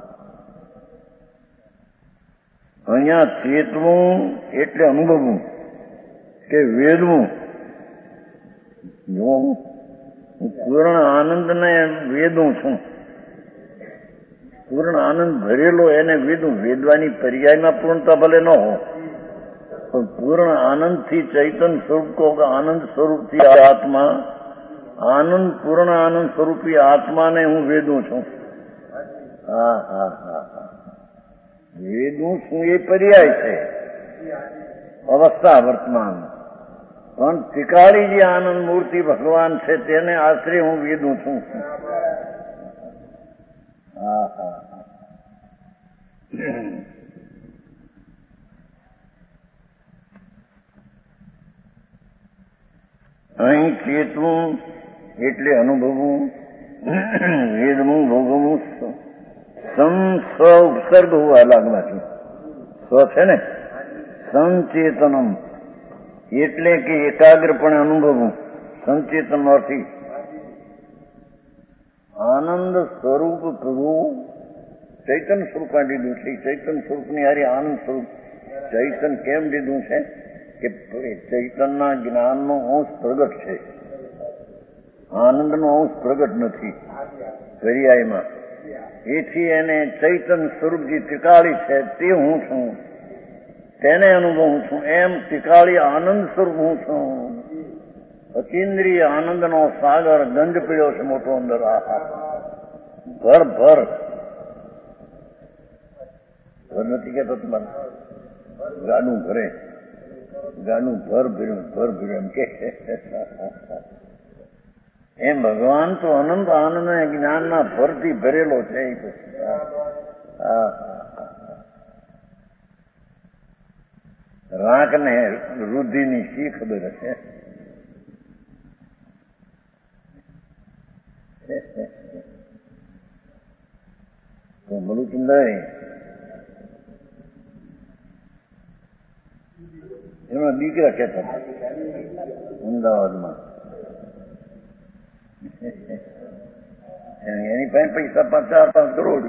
અહીંયા ચેતવું એટલે અનુભવવું કે વેદવું. જો હું પૂર્ણ આનંદને વેદું છું. પૂર્ણ આનંદ ભરેલો એને વેદું. વેદવાની પર્યાયમાં પૂર્ણતા ભલે ન હો, પણ પૂર્ણ આનંદથી ચૈતન સ્વરૂપ કહો કે આનંદ સ્વરૂપથી આત્મા, આનંદ પૂર્ણ આનંદ સ્વરૂપી આત્માને હું વેદું છું. હા હા હા હા વેદું છું એ પર્યાય છે, અવસ્થા વર્તમાન. પણ ત્રિકાળી જે આનંદ મૂર્તિ ભગવાન છે તેને આશ્રય હું વેદું છું. હા હા અહીં ચેતવું એટલે અનુભવવું, વેદવું ભોગવવું. સમ સ્વ ઉપસર્ગ હોવા લાગવાથી સ્વ છે ને, સંચેતનમ એટલે કે એકાગ્રપણે અનુભવવું. સંચેતન અર્થી આનંદ સ્વરૂપ પ્રભુ ચૈતન સ્વરૂપમાં દીધું છે. ચૈતન સ્વરૂપની હારી આનંદ સ્વરૂપ. ચૈતન કેમ દીધું છે કે ચૈતનના જ્ઞાનનો અંશ પ્રગટ છે, આનંદનો અંશ પ્રગટ નથી પર્યાયમાં. એથી એને ચૈતન સ્વરૂપ જે ત્રિકાળી છે તે હું છું, તેને અનુભવું છું. એમ ત્રિકાળી આનંદ સ્વરૂપ હું છું. અચિંદ્રિય આનંદનો સાગર ગંજ પીડ્યો છે મોટો અંદર. આહા ભર ભર ભર નથી કેતો તમારે ગાડું ભરે, ગાડું ભર ભર્યું ભર ભર્યું એમ કે. એમ ભગવાન તો અનંત આનંદ જ્ઞાનના ભરથી ભરેલો છે. રાંકને રુધિની શી ખબર હશે? તો મળું ચંદાય એમાં દીકરા કહેતા હતા અમદાવાદમાં. એની પાસે પૈસા પાંચ ચાર પાંચ કરોડ.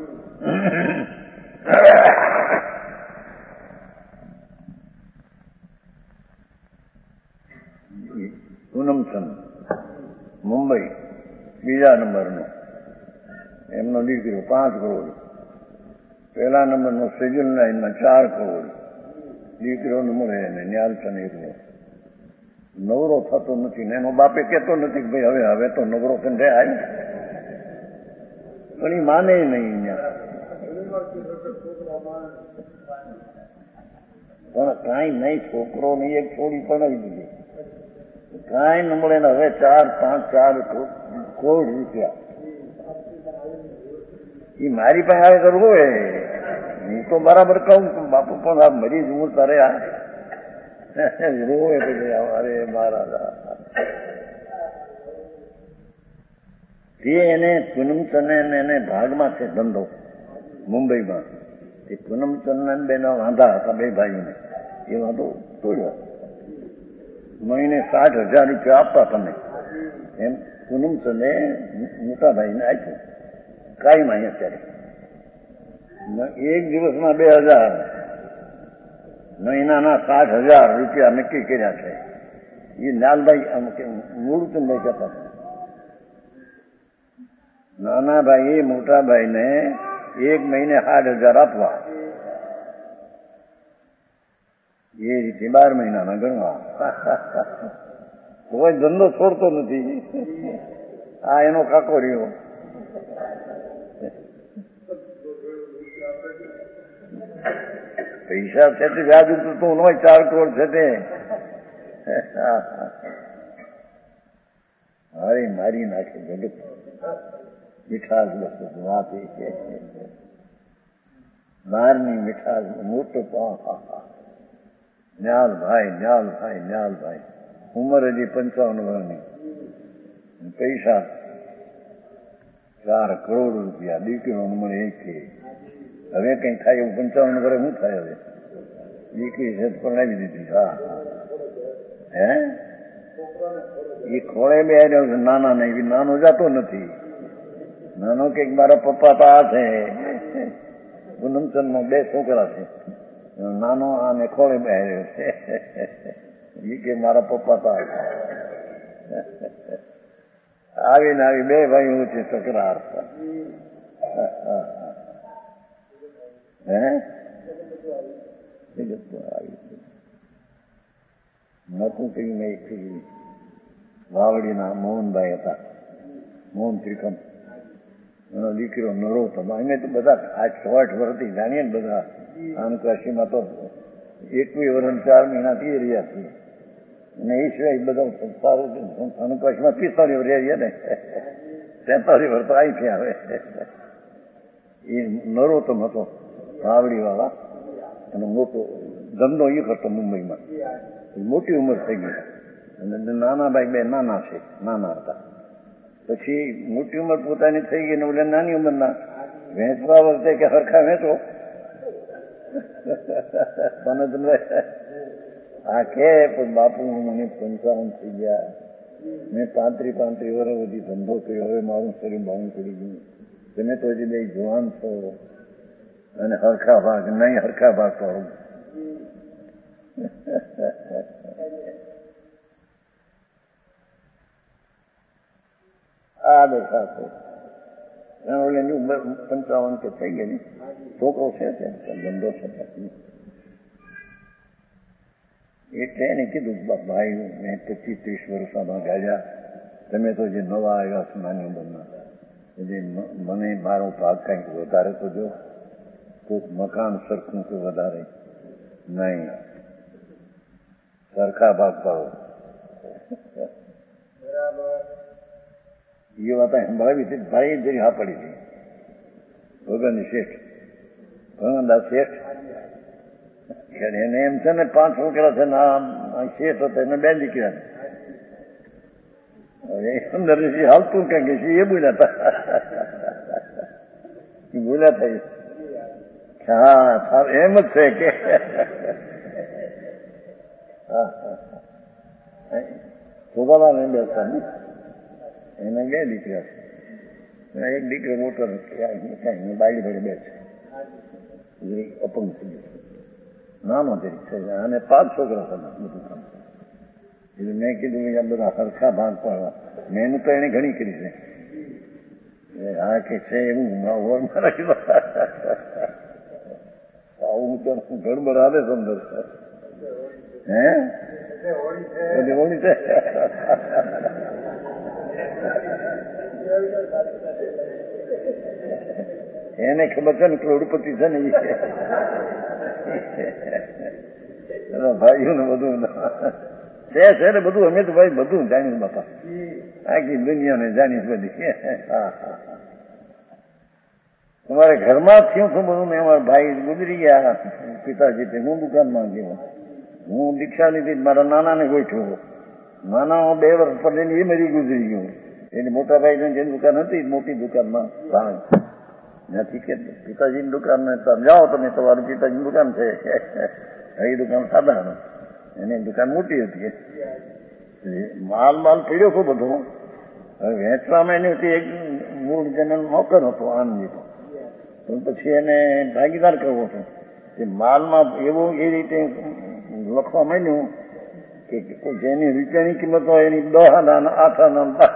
પૂનમચંદ મુંબઈ બીજા નંબરનો, એમનો દીકરો પાંચ કરોડ. પહેલા નંબરનો સિવિલ લાઈનમાં ચાર કરોડ. દીકરો મળે એને ન્યાલચંદ એકલો. નવરો થતો નથી ને એનો બાપે કહેતો નથી કે ભાઈ હવે હવે તો નવરો કંઠે આવ્યો, પણ એ માને નહીં. અહીંયા પણ કાંઈ નહીં, છોકરો નહીં, એક છોડી પણાવી દીધી, કાંઈ ન મળે ને હવે ચાર પાંચ ચાર કરોડ રૂપિયા એ મારી પાસે આવે કરવું હોય. હું તો બરાબર કહું બાપુ પણ આ મરી જવું તારે આ રોવે પછી અરે મારા. તે એને પૂનમચંદ એને ભાગમાં છે ધંધો મુંબઈમાં. તે પૂનમચંદ બે ના વાંધા હતા બે ભાઈઓને, એ વાંધો તોડ્યો. મહિને સાઠ હજાર રૂપિયા આપતા તમે એમ પૂનમચંદે મોટા ભાઈને આપ્યું કાયમ. અહીં અત્યારે એક દિવસમાં બે હજાર મહિનાના સાઠ હજાર રૂપિયા નક્કી કર્યા છે. એ લાલભાઈ મૂળચંદભાઈ કહેતા હતા. નાના ભાઈ મોટા ભાઈને એક મહિને સાઠ હજાર આપવા, એ રીતે બાર મહિનાના ગણવા. કોઈ ધંધો છોડતો નથી. આ એનો કાકો રહ્યો. પૈસા છે તે વ્યાજ ઉતરતું ન હોય, ચાર કરોડ છે તે હારે મારી નાખે જગત. મીઠાશ લખતો વાત એ છે, બહારની મીઠાશ મોટો ન્યાલભાઈ ન્યાલભાઈ ન્યાલભાઈ ઉંમર હજી પંચાવન વર્ષની, પૈસા ચાર કરોડ રૂપિયા, દીકરીનો નંબર એક છે. હવે કઈ થાય એવું પંચાવન વર્ષ શું થાય? હવે દીકરી છે પરણાવી દીધી. હા હે એ ખોળે બે આવ્યો છે. નાના નહીં, નાનો જતો નથી. નાનો કઈક મારા પપ્પા તો આ છે. પૂનમચંદમાં બે છોકરા છે. નાનો આને ખોળે બે આવ્યો છે. એ કે મારા પપ્પા તો આવીને આવી બે ભાઈ છે તકરાર. હે નતું કહ્યું મેં એક વાવડીના મોહનભાઈ હતા, મોહન ત્રિકમ, એનો દીકરો નરોત્તમ. અમે તો બધા આજ સોઠ વર્ષથી જાણીએ ને બધા આનકાશીમાં તો એકવીસ વર્ષ ચાર મહિના પી રહ્યા છીએ, અને એ સિવાય બધા સારું અનુકાશમાં પિસ્તાળીસ વર્ષ રહ્યા ને તેતાલીસ વર્ષ તો અહીંથી આવે. એ નરોત્તમ હતો વાવડી વાળા, અને મોટો ધંધો એ કરતો મુંબઈમાં. મોટી ઉંમર થઈ ગઈ, અને નાના ભાઈ બે નાના છે, નાના હતા. પછી મોટી ઉંમર પોતાની થઈ ગઈ ને ઓલે નાની ઉંમરના વેચવા વખતે કે સરખા વેચો આ કે પણ બાપુ મને પંચાવન થઈ ગયા, મેં પાંત્રી પાંત્રી વર્ષ સુધી ધંધો કર્યો, હવે મારું શરીર ભાંગ પડી ગયું, તમે તો હજી બે જવાન છો અને હરખા ભાગ નહીં, હરખા ભાગ કરો. આ દેખાશે ઓલેની ઉંમર પંચાવન કે થઈ ગઈ, છોકરો છે ધંધો છે. એટલે એને કીધું ભાઈ મેં પચીસ ત્રીસ વર્ષમાં ગાળ્યા, તમે તો જે નવા આવ્યા છો નાની ઉંમરના, જે મને મારો ભાગ કંઈક વધારે તો જો, કોઈક મકાન સરખું કે વધારે નહીં, સરખા ભાગ પાડો. એ વાત સંભળાવી હતી, ભાઈ જરી હા પડી હતી. ભગવાનની શેઠ ભગવાનદાસ શેઠ, એને એમ છે ને પાંચ છોકરા છે ને આ શેઠ હતા, એને બે દીકરા છે. હવે અંદર હાલતું કંઈક છે એ બોલ્યા હતા, બોલ્યા થઈ. હા એમ જ છે કે છોકરા નહીં બેસતા ને, એને બે દીકરા છે. એક દીકરો મોટો નથી, બાયડી ભરે બે છે, અપંગ થઈ ગયો, નાનો જરીક છે, અને પાંચ છોકરા છે બધું કામ. એટલે મેં કીધું આ બધા સરખા ભાગ પાડવા. મહેનત તો એને ઘણી કરી છે. હા કે છે એવું મારા કીધું આવું તો ગડબડ આવે સમજ. હે બધી હોળી છે. એને ખબર છે ને કરોડપતિ છે ને એ ભાઈઓ ને બધું છે છે ને બધું. અમે તો ભાઈ બધું જાણીશ બાપા, આખી દુનિયાને જાણીશ બધી. હા હા તમારે ઘરમાં થયું છું બધું. મેં અમારા ભાઈ ગુજરી ગયા પિતાજી, હું દુકાનમાં ગયો, હું દીક્ષા લીધી, મારા નાનાને ગોઠવ્યો. નાના બે વર્ષ પછી એ મરી ગુજરી ગયું. એની મોટા ભાઈ જેની દુકાન હતી મોટી દુકાનમાં નથી કે પિતાજીની દુકાન જાઓ તમે, તમારું પિતાજીની દુકાન છે, એ દુકાન સાધારણ, એની દુકાન મોટી હતી. માલ માલ પડ્યો હતો બધો, હવે વેચવામાં એની હતી. એક મૂળ જનન નોકર હતો આનંદજીનો, પણ પછી એને ભાગીદાર કરવો હતો. એ માલમાં એવું એ રીતે લખવા માંડ્યું કે જેની રૂપિયાની કિંમત હોય એની દસ આના આઠ આના.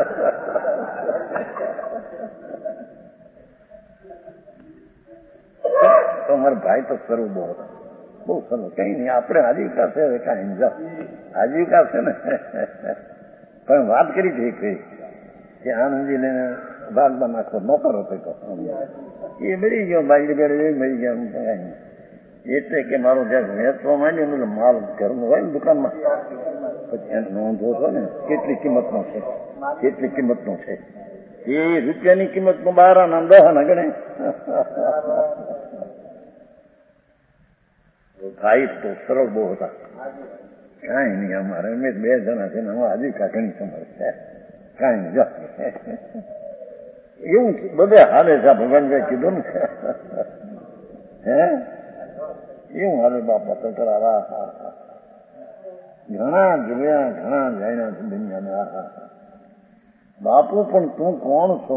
તો મારા ભાઈ તો સરળ બહુ હતા, બહુ સરળ. કઈ નહીં, આપણે આજીવિકા છે, કાંઈ જાઓ આજીવિકા છે ને. પણ વાત કરી હતી કઈ કે આનંદજીને ભાગમાં નાખો, નોકર હતો એ મરી ગયો, બાજરી બેડે એ મરી ગયા. એટલે કે મારો જ્યાં વેચવા માંડ્યું ને માલ ઘરનો હોય ને દુકાનમાં, પછી એને નોંધો હતો ને કેટલી કિંમતનો છે, કેટલી કિંમતનો છે. એ રૂપિયાની કિંમતનો બાર આના દસ આના ગણે. ભાઈ તો સરળ બહુ હતા, કાંઈ નહીં. અમારે અમે બે જણા છે ને અમારે આજીવિકા ઘણી સમજ છે, કાંઈ નહીં. એવું બધે હાલે છે, ભગવાનભાઈ કીધું ને. હે એવું હાલે બાપા તો કરા. ઘણા જોયા, ઘણા જાણ્યા છે દુનિયાના. બાપુ પણ તું કોણ છો?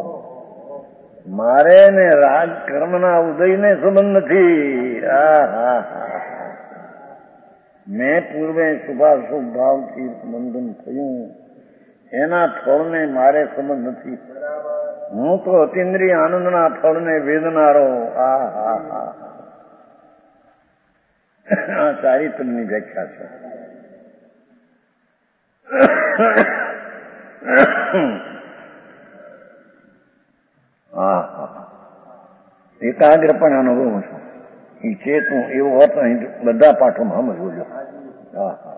મારે ને રાજકર્મના ઉદયને સંબંધ નથી. આ હા હા મેં પૂર્વે શુભાશુભ ભાવથી બંધન થયું, એના ફળને મારે સંબંધ નથી. હું તો અતિન્દ્રિય આનંદના ફળને વેદનારો. આ હા હા આ ચારિત્રની વ્યાખ્યા છે. હા હા એકાગ્ર પણ અનુભવું છું. એ ચેતું એવું હોત બધા પાઠોમાં સમજવું જો. હા હા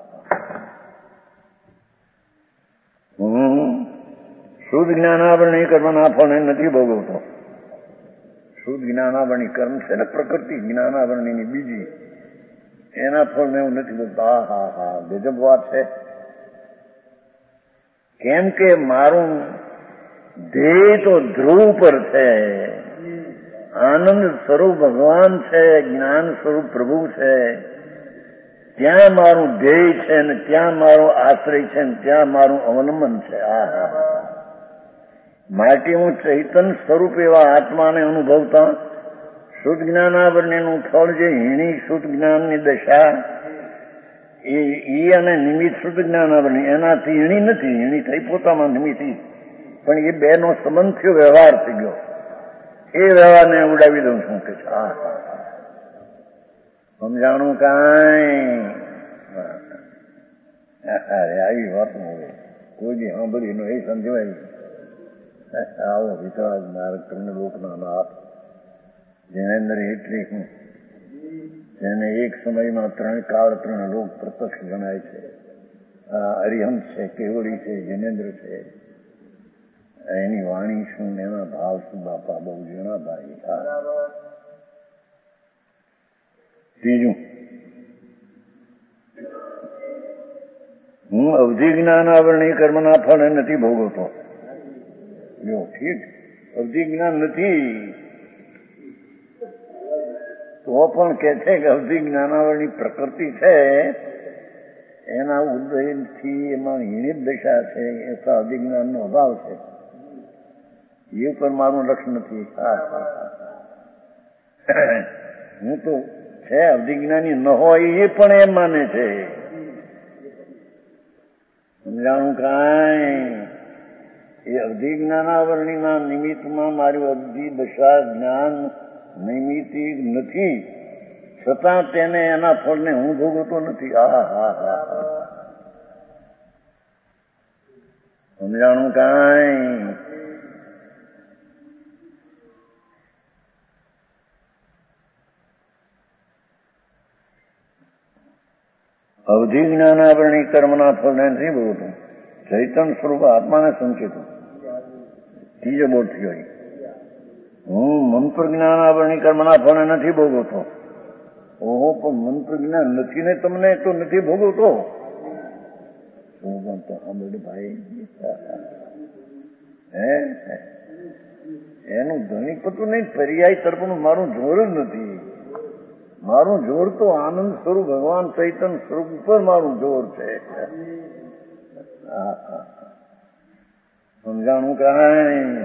હું શુદ્ધ જ્ઞાનાવરણી કર્મના ફળને નથી ભોગવતો. શુદ્ધ જ્ઞાનાવરણી કર્મ છે ને પ્રકૃતિ જ્ઞાનાવરણીની બીજી, એના ફળને હું નથી ભોગવતો. હા હા હા ગજબ વાત છે. કેમ કે મારું ધ્યેય તો ધ્રુવ પર છે. આનંદ સ્વરૂપ ભગવાન છે, જ્ઞાન સ્વરૂપ પ્રભુ છે. ત્યાં મારું ધ્યેય છે ને ત્યાં મારો આશ્રય છે ને ત્યાં મારું અવલંબન છે. આ હા માટે હું ચૈતન્ય સ્વરૂપ એવા આત્માને અનુભવતા શુદ્ધ જ્ઞાનાવરણીનું ફળ જે હીણી શુદ્ધ જ્ઞાનની દશા એ અને નિમિત્ત શુદ્ધ જ્ઞાનાવરણી એનાથી હીણી નથી. હીણી થઈ પોતામાં નિમિત્તી, પણ એ બે નો સંબંધ થયો, વ્યવહાર થઈ ગયો. એ વ્યવહારને ઉડાવી દઉં છું કે હા સમજાણું કાંઈ. અરે આવી વાત હવે કોઈ બી સાંભળી નો એ સમજવાય. આવો વિતરાગ માર્ગ ત્રણ લોકના નાથ જેનેન્દ્ર એટલી હું જેને એક સમયમાં ત્રણ કાળ ત્રણ લોક પ્રત્યક્ષ ગણાય છે. આ અરિહંત છે, કેવડી છે, જિનેન્દ્ર છે. એની વાણી શું, એના ભાવ શું, બાપા બહુ જણા ભાઈ. ત્રીજું, હું અવધિ જ્ઞાન આવરણી કર્મના ફળ નથી ભોગવતો. જો ઠીક અવધિ જ્ઞાન નથી તો પણ કે છે કે અવધિ જ્ઞાનાવરણી પ્રકૃતિ છે, એના ઉદયથી એમાં હીણિત દશા છે, એ તો અવધિ જ્ઞાનનો અભાવ છે. એ પણ મારું લક્ષ્ય નથી. હા હા હું તો છે અવધિ જ્ઞાની ન હોય એ પણ એમ માને છે. સમજાણું કાંઈ. એ અવધિ જ્ઞાનાવરણીના નિમિત્તમાં મારી અવધિ દશા જ્ઞાન નિમિત્તી નથી, છતાં તેને એના ફળને હું ભોગવતો નથી. હા હા હા સમજાણું કાંઈ. અવધિ જ્ઞાનાવરણી કર્મના ફળને નથી ભોગવતું. ચૈતન્ય સ્વરૂપ આત્માને સંચેતું. ત્રીજો બોધ થયો. હું મન પર જ્ઞાનાવરણી કર્મના ફળને નથી ભોગવતો. ઓહો, પણ મન પર જ્ઞાન નથી ને તમને તો નથી ભોગવતો. શું તો સાંભળ્યું ભાઈ? હે એનું ધણી પતું નહીં, પર્યાય તરફનું મારું જોર જ નથી. મારું જોર તો આનંદ સ્વરૂપ ભગવાન ચૈતન્ય સ્વરૂપ ઉપર મારું જોર છે. સમજાણું કાંઈ.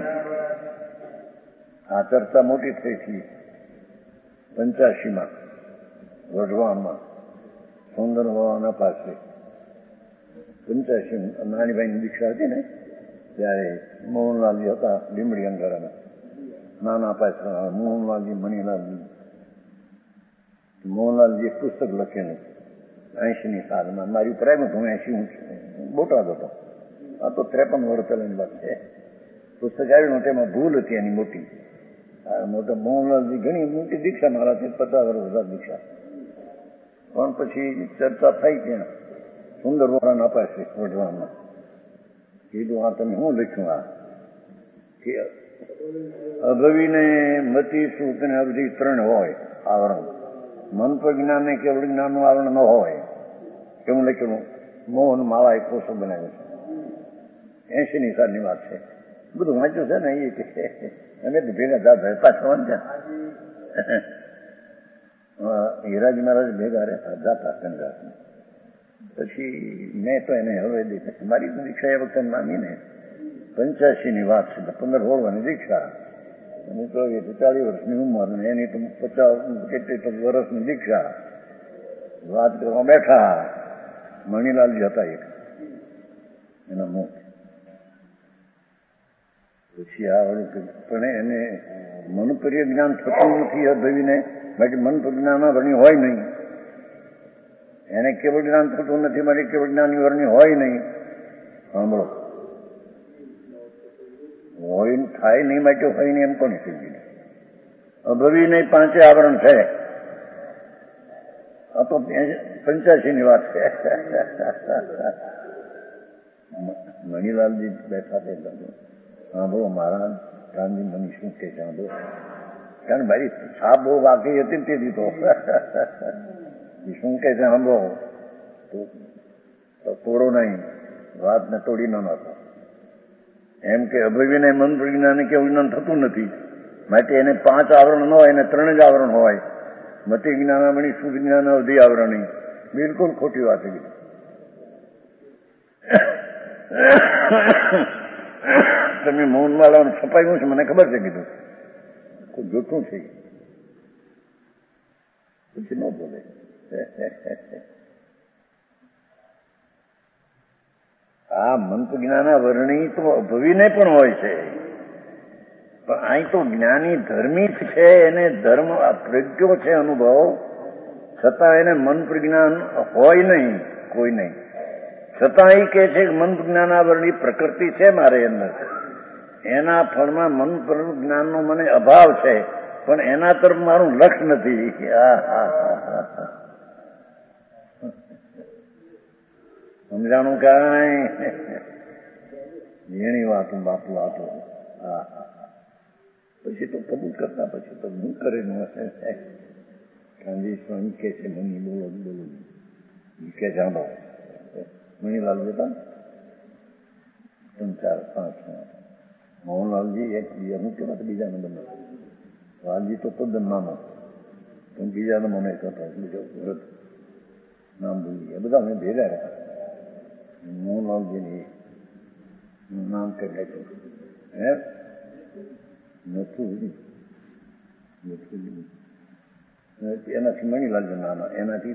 આ ચર્ચા મોટી થઈ હતી પંચ્યાસીમાં વઢવાણમાં સુંદર ભવાના પાસે. પંચ્યાસી નાનીભાઈની દીક્ષા હતી ને ત્યારે મોહનલાલજી હતા લીમડી અંગારાના નાના પાછળ. મોહનલાલજી મણીલાલજી મોહનલાલજી એક પુસ્તક લખેલું એંશીની સાલમાં. મારી પ્રાઇમત હું એંશી હું બોટાદ હતો. આ તો ત્રેપન વર્ષ પહેલાની વાત છે. પુસ્તક આવ્યું તેમાં ભૂલ હતી એની મોટી. મોટા મોહનલાલજી ઘણી મોટી દીક્ષા મારાથી પચાસ વર્ષ હતા દીક્ષા. પણ પછી ચર્ચા થઈ ત્યાં સુંદર વરાના પાસે વઢવામાં. કીધું આ તમે શું લખ્યું? આ કે અભવીને મતિ સુખ ને અવધિ ત્રણ હોય આવરણ. મન પર જ્ઞાન ને કેવળ જ્ઞાનનું આવરણ ન હોય એવું લખેલું. મોહન માળા એક પુસ્તક બનાવ્યું છે. એસી ની સાલની વાત છે. બધું વાંચ્યું છે ને એ કે અમે તો ભેગા જાતા પાછળ વાંચ્યા. હીરાજી મહારાજ ભેગા રહેતા જાતા કંગાસ. પછી મેં તો એને હવે દીધા. મારી દીક્ષા એ વખતે મામીને પંચ્યાસી ની વાત છે. પંદર સોળવાની દીક્ષા. એની તો ચાલીસ વર્ષની ઉંમર ને એની તો પચાસ કેટલી તો વર્ષની દીક્ષા. વાત કરવા બેઠા. મણીલાલજી હતા એક એના મુખ. પછી આવડે પણ એને મનપર્ય જ્ઞાન થતું નથી અદ્વૈતને, બાકી મન પ્રજ્ઞાના વર્ણી હોય નહીં. એને કેવળ જ્ઞાન થતું નથી, માટે કેવળ જ્ઞાનની વર્ણી હોય નહીં. સાંભળો, હોય થાય નહીં માટે હોય નહીં એમ કોણ કહી દીધું? અભવી નહીં પાંચે આવરણ છે. આ તો પંચ્યાસી ની વાત છે. મણિલાલજી બેઠા છે, સાંભળો મારા ગાંધી મને શું કે સાંભળો, કારણ ભાઈ છાપ બહુ વાકી હતી તેથી તો શું કે છે સાંભળો, તો તોડો નહીં, વાતને તોડી ન નાખો. એમ કે અભવિને મન પ્રજ્ઞાને કેવું જ્ઞાન થતું નથી, માટે એને પાંચ આવરણ ન હોય, એને ત્રણ જ આવરણ હોય. મતિ જ્ઞાનામણી શુદ્ધ જ્ઞાન અવધિ આવરણી. બિલકુલ ખોટી વાત છે. તમે મૌનવાળાનું છપાયું છે મને ખબર છે, કીધું કોઈ જૂઠું છે પછી ન બોલે. આ મંત્ર જ્ઞાના વર્ણી તો અભવીને પણ હોય છે, પણ અહીં તો જ્ઞાની ધર્મી જ છે, એને ધર્મ પ્રજ્ઞો છે અનુભવ, છતાં એને મન પ્રજ્ઞાન હોય નહીં, કોઈ નહીં. છતાં એ કહે છે કે મન પ્રજ્ઞાનાવરણી પ્રકૃતિ છે મારે અંદર, એના ફળમાં મન પ્રજ્ઞાનનો મને અભાવ છે, પણ એના તરફ મારું લક્ષ્ય નથી. સમજાણું કાંઈ એની વાતો બાપુ વાતો. હા હા પછી તો કબૂલ કરતા, પછી તો હું કરેલું હશે. ગાંધી સ્વામી કે છે મની બોલો બોલો કે જાણો મણીલાલ જતા ત્રણ ચાર પાંચ મોહનલાલજી એક હું કેવા બીજા નંબર લાલજી તો તદ્દન નાનો, પણ બીજા નંબર એક હતો બીજો ભરત નામ ભૂલી ગયા. બધા મેં ભેગા રહ્યા. મોહનલાલજીની નામ કહેવાય છે હે નથી નથી એનાથી મણીલાલજી નાનો, એનાથી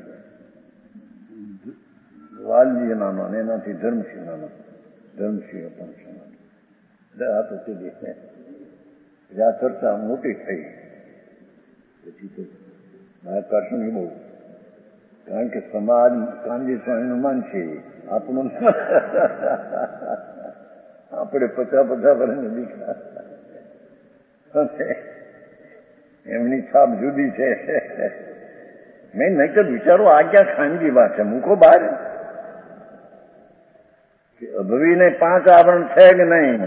વાલજી નાનો, એનાથી ધર્મસિંહ નાનો, ધર્મસિંહ પણ આ તો સુધી આ ચર્ચા મોટી થઈ. પછી તો બહાર કાઢશું નહીં બહુ, કારણ કે સમાજ કાનજી સ્વામીનું માન છે આપણું. આપણે પચાસ પચાસ વર્ષની દીકરા, એમની છાપ જુદી છે. મેં નહીં તો વિચારો આ ક્યાં ખાનગી વાત છે, મૂકો બહાર. અભવીને પાંચ આવરણ છે કે નહીં?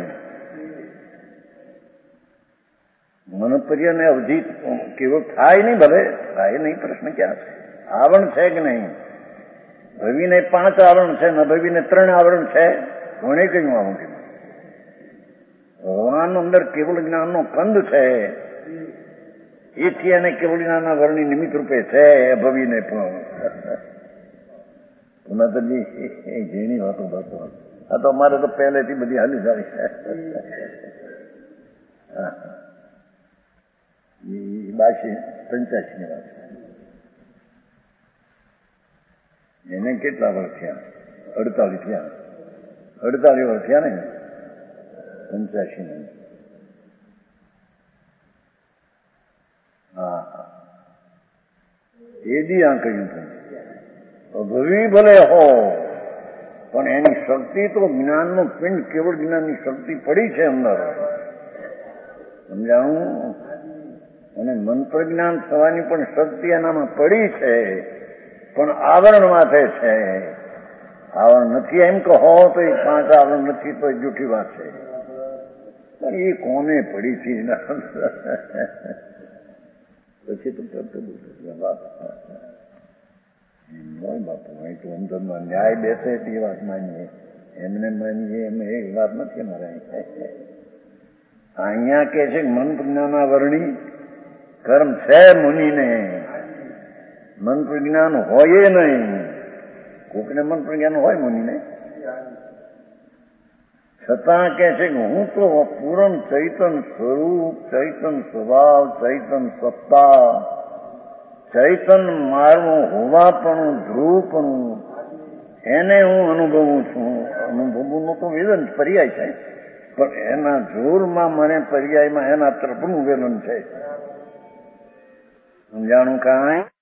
મનોપર્ય ને અવધિ કેવળ થાય નહીં, ભલે થાય નહીં, પ્રશ્ન ક્યાં છે? આવરણ છે કે નહીં? ભવીને પાંચ આવરણ છે ને ભવીને ત્રણ આવરણ છે. કોણે કહ્યું આવું? ભગવાન અંદર કેવળ જ્ઞાનનો કંદ છે, એથી એને કેવળ જ્ઞાનના વર્ણની નિમિત્ત રૂપે છે. ભવીને પણ માતાજી જેની વાતો વાતો આ તો અમારે તો પહેલેથી બધી હાલી સારી બાસી પંચ્યાસી ની વાત. એને કેટલા વર્ષ થયા? અડતાલીસ થયા. અડતાલીસ વર્ષ થયા ને પંચ્યાસી ને. હા હા એ દી આ કહ્યું હતું અભવી ભલે હો, પણ એની શક્તિ તો જ્ઞાનનું પિંડ કેવળ જ્ઞાનની શક્તિ પડી છે અંદર, સમજાવું? અને મન પ્રજ્ઞાન થવાની પણ શક્તિ એનામાં પડી છે, પણ આવરણ માથે છે. આવરણ નથી એમ કહો તો એ પાંચ આવરણ નથી તો એ જૂઠી વાત છે. પણ એ કોને પડી છે? પછી તો વાત હોય બાપુ, અહીં તો અંદરમાં ન્યાય બેસે તે વાત માનીએ, એમને માનીએ એમ એ વાત નથી અમારે. અહીંયા કે છે મન પ્રજ્ઞાના વર્ણી કર્મ છે મુનિને, મન પ્રજ્ઞાન હોય નહીં. કોકને મન પ્રજ્ઞાન હોય મુનિને, છતાં કે છે કે હું તો પૂર્ણ ચૈતન સ્વરૂપ, ચૈતન સ્વભાવ, ચૈતન સત્તા, ચૈતન મારું હોવાપણું, ધ્રુવપણું, એને હું અનુભવું છું. અનુભવનું તો વેદન પર્યાય છે, પણ એના જોરમાં મને પર્યાયમાં એના તરફનું વેલન છે. સમજાણું કાંઈ?